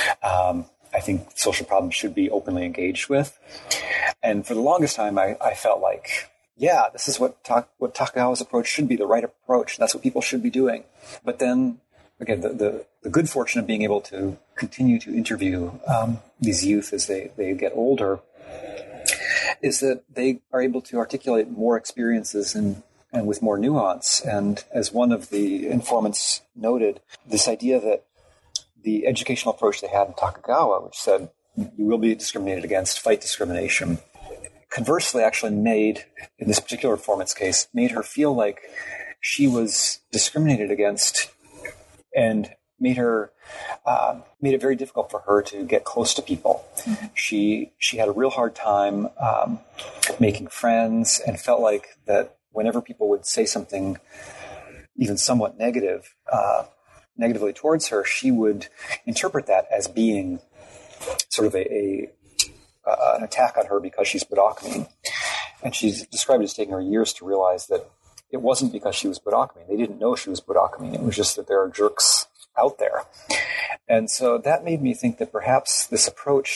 I think social problems should be openly engaged with. And for the longest time, I felt like, this is what Takagawa's approach should be, the right approach. That's what people should be doing. But then, again, the good fortune of being able to continue to interview these youth as they get older is that they are able to articulate more experiences and with more nuance. And as one of the informants noted, this idea that the educational approach they had in Takagawa, which said, you will be discriminated against, fight discrimination, conversely actually made, in this particular informant's case, made her feel like she was discriminated against and made it very difficult for her to get close to people. Mm-hmm. She had a real hard time making friends, and felt like that whenever people would say something even somewhat negatively towards her, she would interpret that as being sort of an attack on her because she's Budokimine. And she's described it as taking her years to realize that it wasn't because she was Budokimine. They didn't know she was Budokimine. It was just that there are jerks out there. And so that made me think that perhaps this approach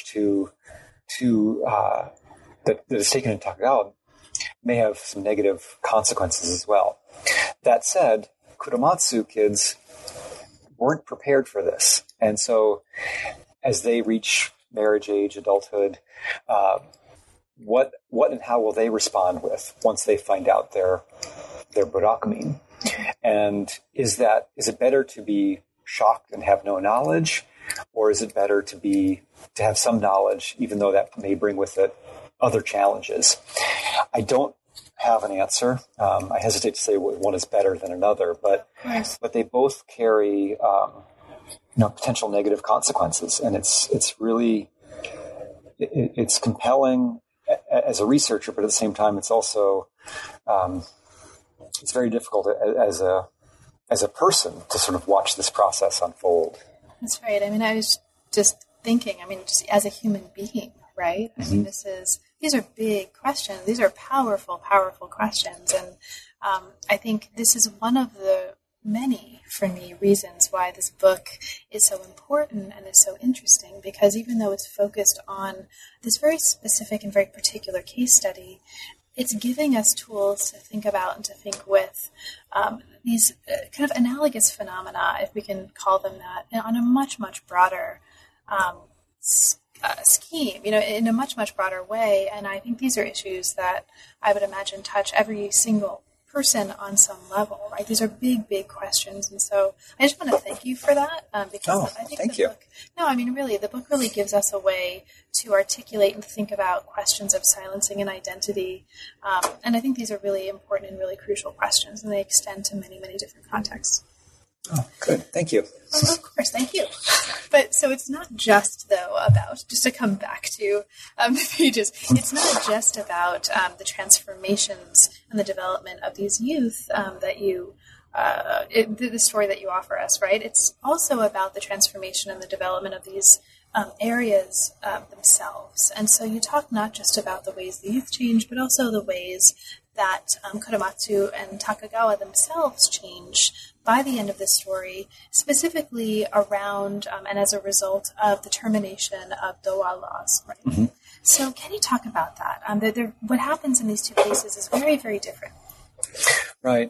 that is taken in Takagawa may have some negative consequences as well. That said, Kuramatsu kids weren't prepared for this. And so as they reach marriage age, adulthood, what and how will they respond with once they find out they're Budokimine? And is it better to be shocked and have no knowledge, or is it better to have some knowledge, even though that may bring with it other challenges? I don't have an answer. I hesitate to say one is better than another, but they both carry potential negative consequences, and it's really it's compelling as a researcher, but at the same time, it's also it's very difficult as a person to sort of watch this process unfold. That's right. I mean, I was just thinking, just as a human being, right? Mm-hmm. I mean, these are big questions. These are powerful, powerful questions. And I think this is one of the many, for me, reasons why this book is so important and is so interesting, because even though it's focused on this very specific and very particular case study, it's giving us tools to think about and to think with these kind of analogous phenomena, if we can call them that, on a much, much broader scheme, in a much, much broader way. And I think these are issues that I would imagine touch every single person on some level, right? These are big, big questions. And so I just want to thank you for that. Because I think the book really gives us a way to articulate and think about questions of silencing and identity. And I think these are really important and really crucial questions, and they extend to many, many different contexts. Oh, good. Thank you. Oh, of course. Thank you. But so it's not just, though, about, just to come back to the pages, it's not just about the transformations and the development of these youth that you the story that you offer us, right? It's also about the transformation and the development of these areas themselves. And so you talk not just about the ways the youth change, but also the ways that Kuramatsu and Takagawa themselves change by the end of the story, specifically around and as a result of the termination of Dowa laws. Right? Mm-hmm. So can you talk about that? What happens in these two cases is very, very different. Right.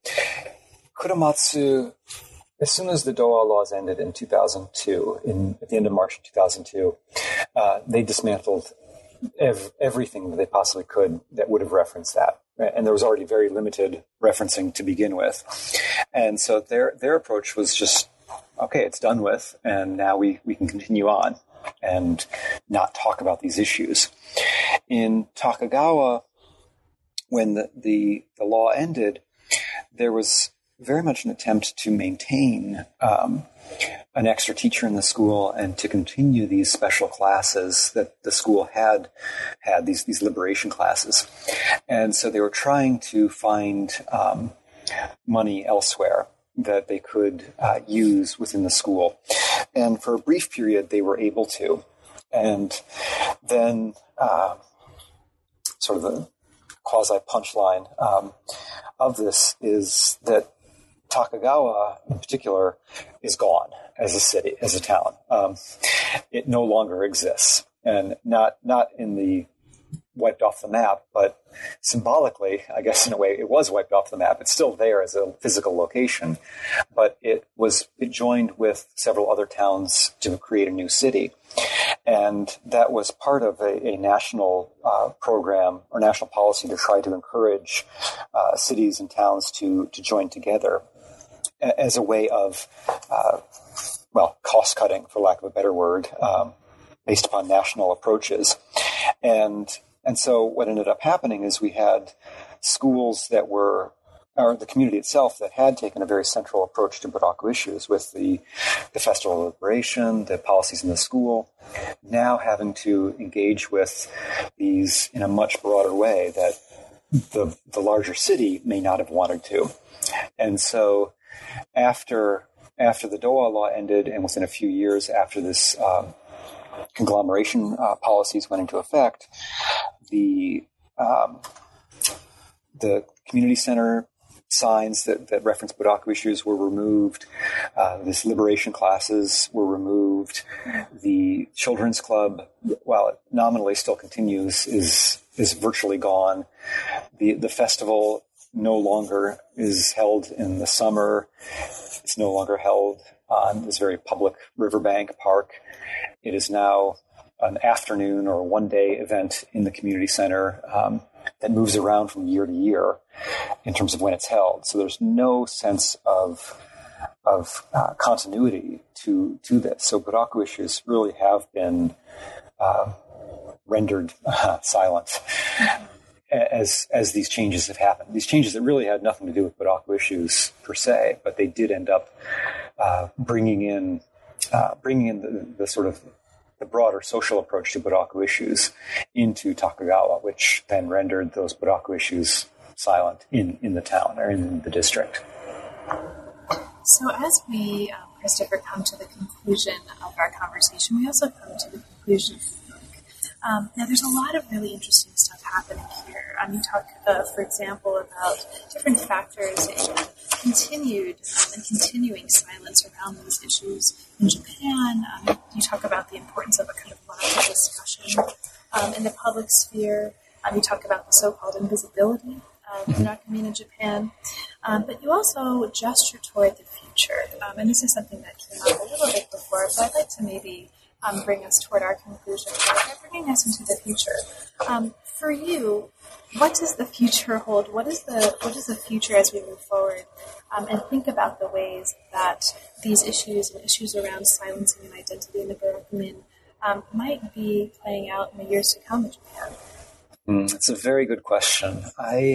Kuramatsu, as soon as the Dowa laws ended in 2002, at the end of March 2002, they dismantled everything that they possibly could that would have referenced that. And there was already very limited referencing to begin with. And so their approach was just, okay, it's done with, and now we can continue on and not talk about these issues. In Takagawa, when the law ended, there was very much an attempt to maintain an extra teacher in the school and to continue these special classes that the school had these liberation classes. And so they were trying to find money elsewhere that they could use within the school. And for a brief period, they were able to. And then sort of the quasi-punchline of this is that Takagawa, in particular, is gone as a city, as a town. It no longer exists, and not in the wiped off the map, but symbolically, I guess in a way, it was wiped off the map. It's still there as a physical location, but it joined with several other towns to create a new city. And that was part of a national program or national policy to try to encourage cities and towns to join together as a way of, cost cutting, for lack of a better word, based upon national approaches. And so what ended up happening is we had schools that were, or the community itself that had taken a very central approach to Buraku issues with the Festival of Liberation, the policies in the school, now having to engage with these in a much broader way that the larger city may not have wanted to. And so after the Dowa law ended, and within a few years after this conglomeration policies went into effect, the community center signs that reference Buraku issues were removed. This liberation classes were removed. The children's club, while it nominally still continues, is virtually gone. The festival no longer is held in the summer. It's no longer held on this very public riverbank park. It is now an afternoon or one-day event in the community center that moves around from year to year in terms of when it's held. So there's no sense of continuity to this. So Buraku issues really have been rendered silent as these changes have happened. These changes that really had nothing to do with Buraku issues per se, but they did end up bringing in the sort of the broader social approach to Buraku issues into Takagawa, which then rendered those Buraku issues silent in the town or in the district. So as we, Christopher, come to the conclusion of our conversation, we also come to the conclusion of the book. Now, there's a lot of really interesting stuff happening here. You talk, for example, about different factors in continued and continuing silence around these issues in Japan. You talk about the importance of a kind of lack of discussion in the public sphere. You talk about the so-called invisibility of Burakumin in Japan. But you also gesture toward the future. And this is something that came up a little bit before, but I'd like to maybe bring us toward our conclusion by bringing us into the future. For you, what does the future hold? What is the future as we move forward and think about the ways that these issues and issues around silencing and identity in the Burakumin might be playing out in the years to come in Japan? It's a very good question.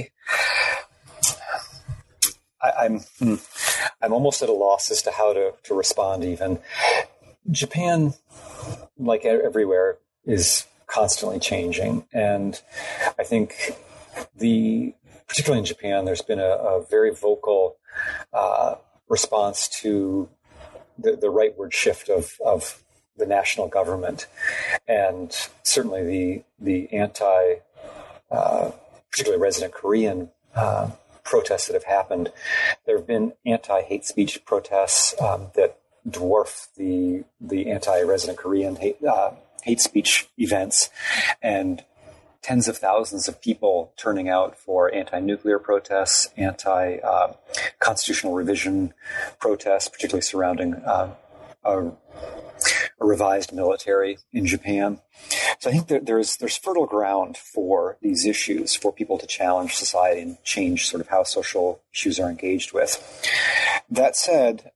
I'm almost at a loss as to how to respond even. Japan, like everywhere, is constantly changing. And I think particularly in Japan, there's been a very vocal response to the rightward shift of the national government, and certainly the particularly resident Korean protests that have happened. There have been anti-hate speech protests that dwarf the anti-resident Korean hate speech events, and tens of thousands of people turning out for anti-nuclear protests, anti-constitutional revision protests, particularly surrounding a revised military in Japan. So I think that there's fertile ground for these issues, for people to challenge society and change sort of how social issues are engaged with. That said,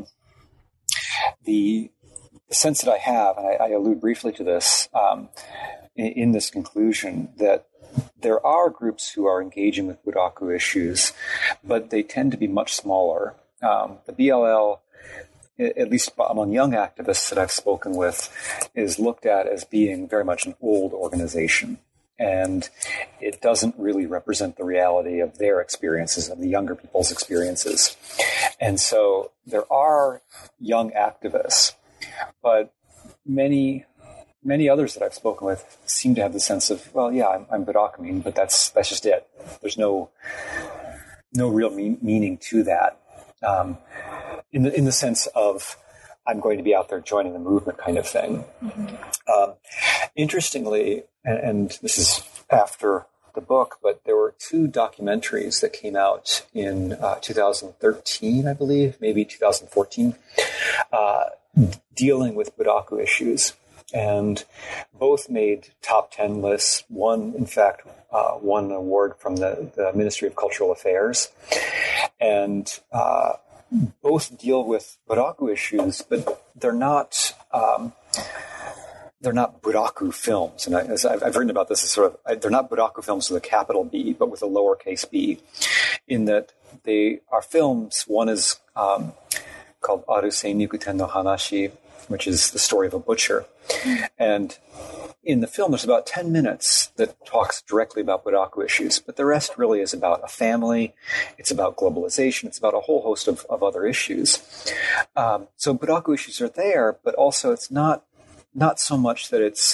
the sense that I have, and I allude briefly to this in this conclusion, that there are groups who are engaging with Buraku issues, but they tend to be much smaller. The BLL, at least among young activists that I've spoken with, is looked at as being very much an old organization. And it doesn't really represent the reality of their experiences, of the younger people's experiences. And so there are young activists, but many others that I've spoken with seem to have the sense of, well, yeah, I'm Burakumin, but that's just it. There's no real meaning to that. In the sense of, I'm going to be out there joining the movement kind of thing. Mm-hmm. Interestingly, and this is after the book, but there were 2 documentaries that came out in 2013, I believe, maybe 2014, dealing with Buraku issues. And both made top 10 lists. One, in fact, won an award from the Ministry of Cultural Affairs. And both deal with Buraku issues, but they're not Buraku films. And I've written about this as they're not Buraku films with a capital B, but with a lowercase b, in that they are films. One is called Arusei Nikuten no Hanashi, which is the story of a butcher. And in the film, there's about 10 minutes that talks directly about Buraku issues, but the rest really is about a family. It's about globalization. It's about a whole host of other issues. So Buraku issues are there, but also it's not so much that it's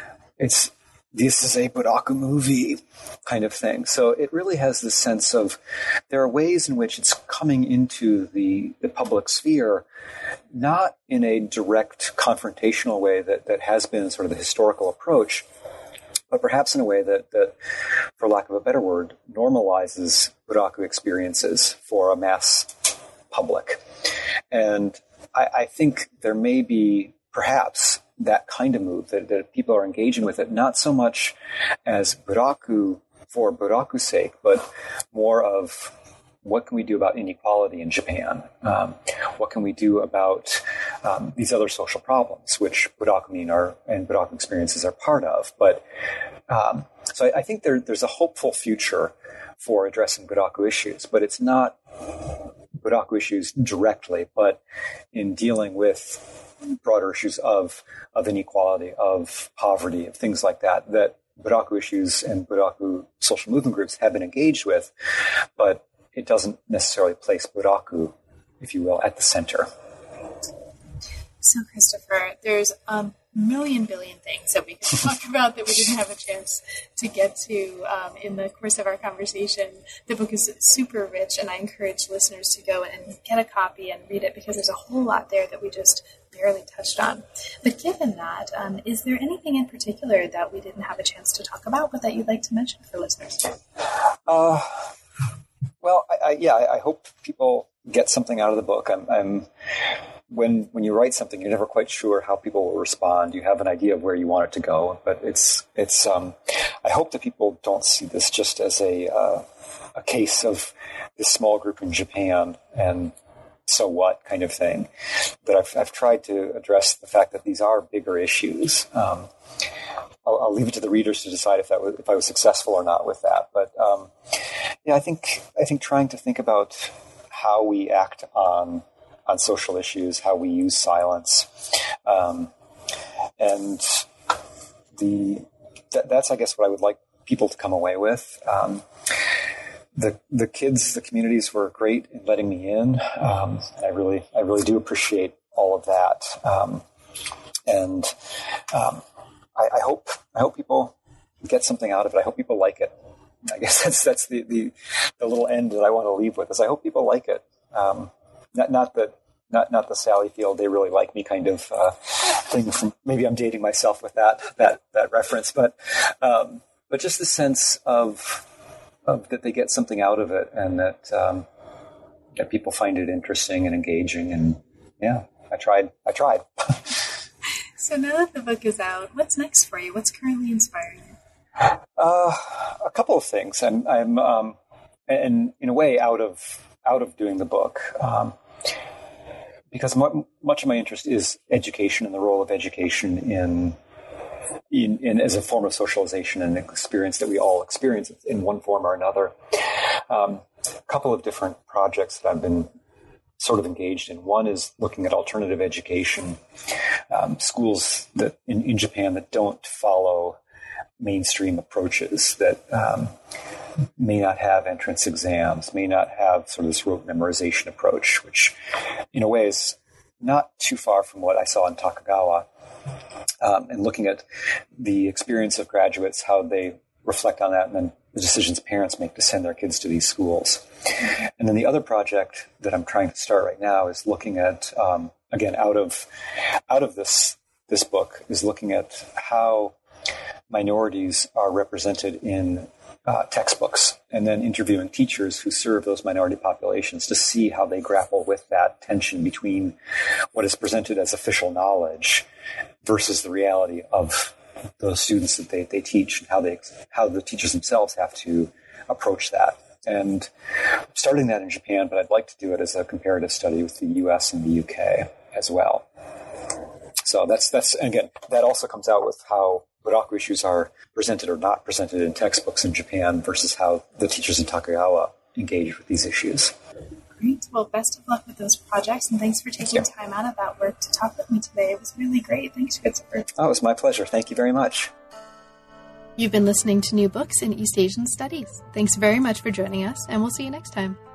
this is a Buraku movie kind of thing. So it really has this sense of, there are ways in which it's coming into the public sphere, not in a direct confrontational way that has been sort of the historical approach, but perhaps in a way that, for lack of a better word, normalizes Buraku experiences for a mass public. And I think there may be perhaps that kind of move, that people are engaging with it, not so much as Buraku for Buraku's sake, but more of, what can we do about inequality in Japan? What can we do about these other social problems, which Burakumin and Buraku experiences are part of? But so I think there's a hopeful future for addressing Buraku issues, but it's not Buraku issues directly, but in dealing with broader issues of inequality, of poverty, of things like that Buraku issues and Buraku social movement groups have been engaged with, but it doesn't necessarily place Buraku, if you will, at the center. So, Christopher, there's a billion things that we could talk about that we didn't have a chance to get to in the course of our conversation. The book is super rich, and I encourage listeners to go and get a copy and read it, because there's a whole lot there that we just barely touched on. But given that, is there anything in particular that we didn't have a chance to talk about, but that you'd like to mention for listeners? Well, I hope people get something out of the book. When you write something, you're never quite sure how people will respond. You have an idea of where you want it to go, but it's. I hope that people don't see this just as a case of this small group in Japan and so what kind of thing. But I've tried to address the fact that these are bigger issues. I'll leave it to the readers to decide if I was successful or not with that. But I think trying to think about how we act on social issues, how we use silence, and that's I guess what I would like people to come away with. the kids, the communities were great in letting me in. I really do appreciate all of that. I hope people get something out of it. I hope people like it. I guess that's the little end that I want to leave with, is I hope people like it. Not the Sally Field, they really like me kind of thing. From maybe I'm dating myself with that reference, but just the sense of that they get something out of it, and that people find it interesting and engaging. And yeah, I tried. So now that the book is out, what's next for you? What's currently inspiring you? A couple of things. I'm and in a way out of doing the book, because much of my interest is education and the role of education in as a form of socialization and experience that we all experience in one form or another. A couple of different projects that I've been sort of engaged in. One is looking at alternative education, schools that in Japan that don't follow mainstream approaches, that may not have entrance exams, may not have sort of this rote memorization approach, which in a way is not too far from what I saw in Takagawa. And looking at the experience of graduates, how they reflect on that, and then the decisions parents make to send their kids to these schools. And then the other project that I'm trying to start right now is looking at, again, out of this book, is looking at how minorities are represented in textbooks, and then interviewing teachers who serve those minority populations to see how they grapple with that tension between what is presented as official knowledge versus the reality of those students that they teach, and how the teachers themselves have to approach that. And starting that in Japan, but I'd like to do it as a comparative study with the US and the UK as well. So that's again, that also comes out with how Buraku issues are presented or not presented in textbooks in Japan versus how the teachers in Takagawa engage with these issues. Great. Well, best of luck with those projects, and thanks for taking time out of that work to talk with me today. It was really great. Thanks, Christopher. Oh, it was my pleasure. Thank you very much. You've been listening to New Books in East Asian Studies. Thanks very much for joining us, and we'll see you next time.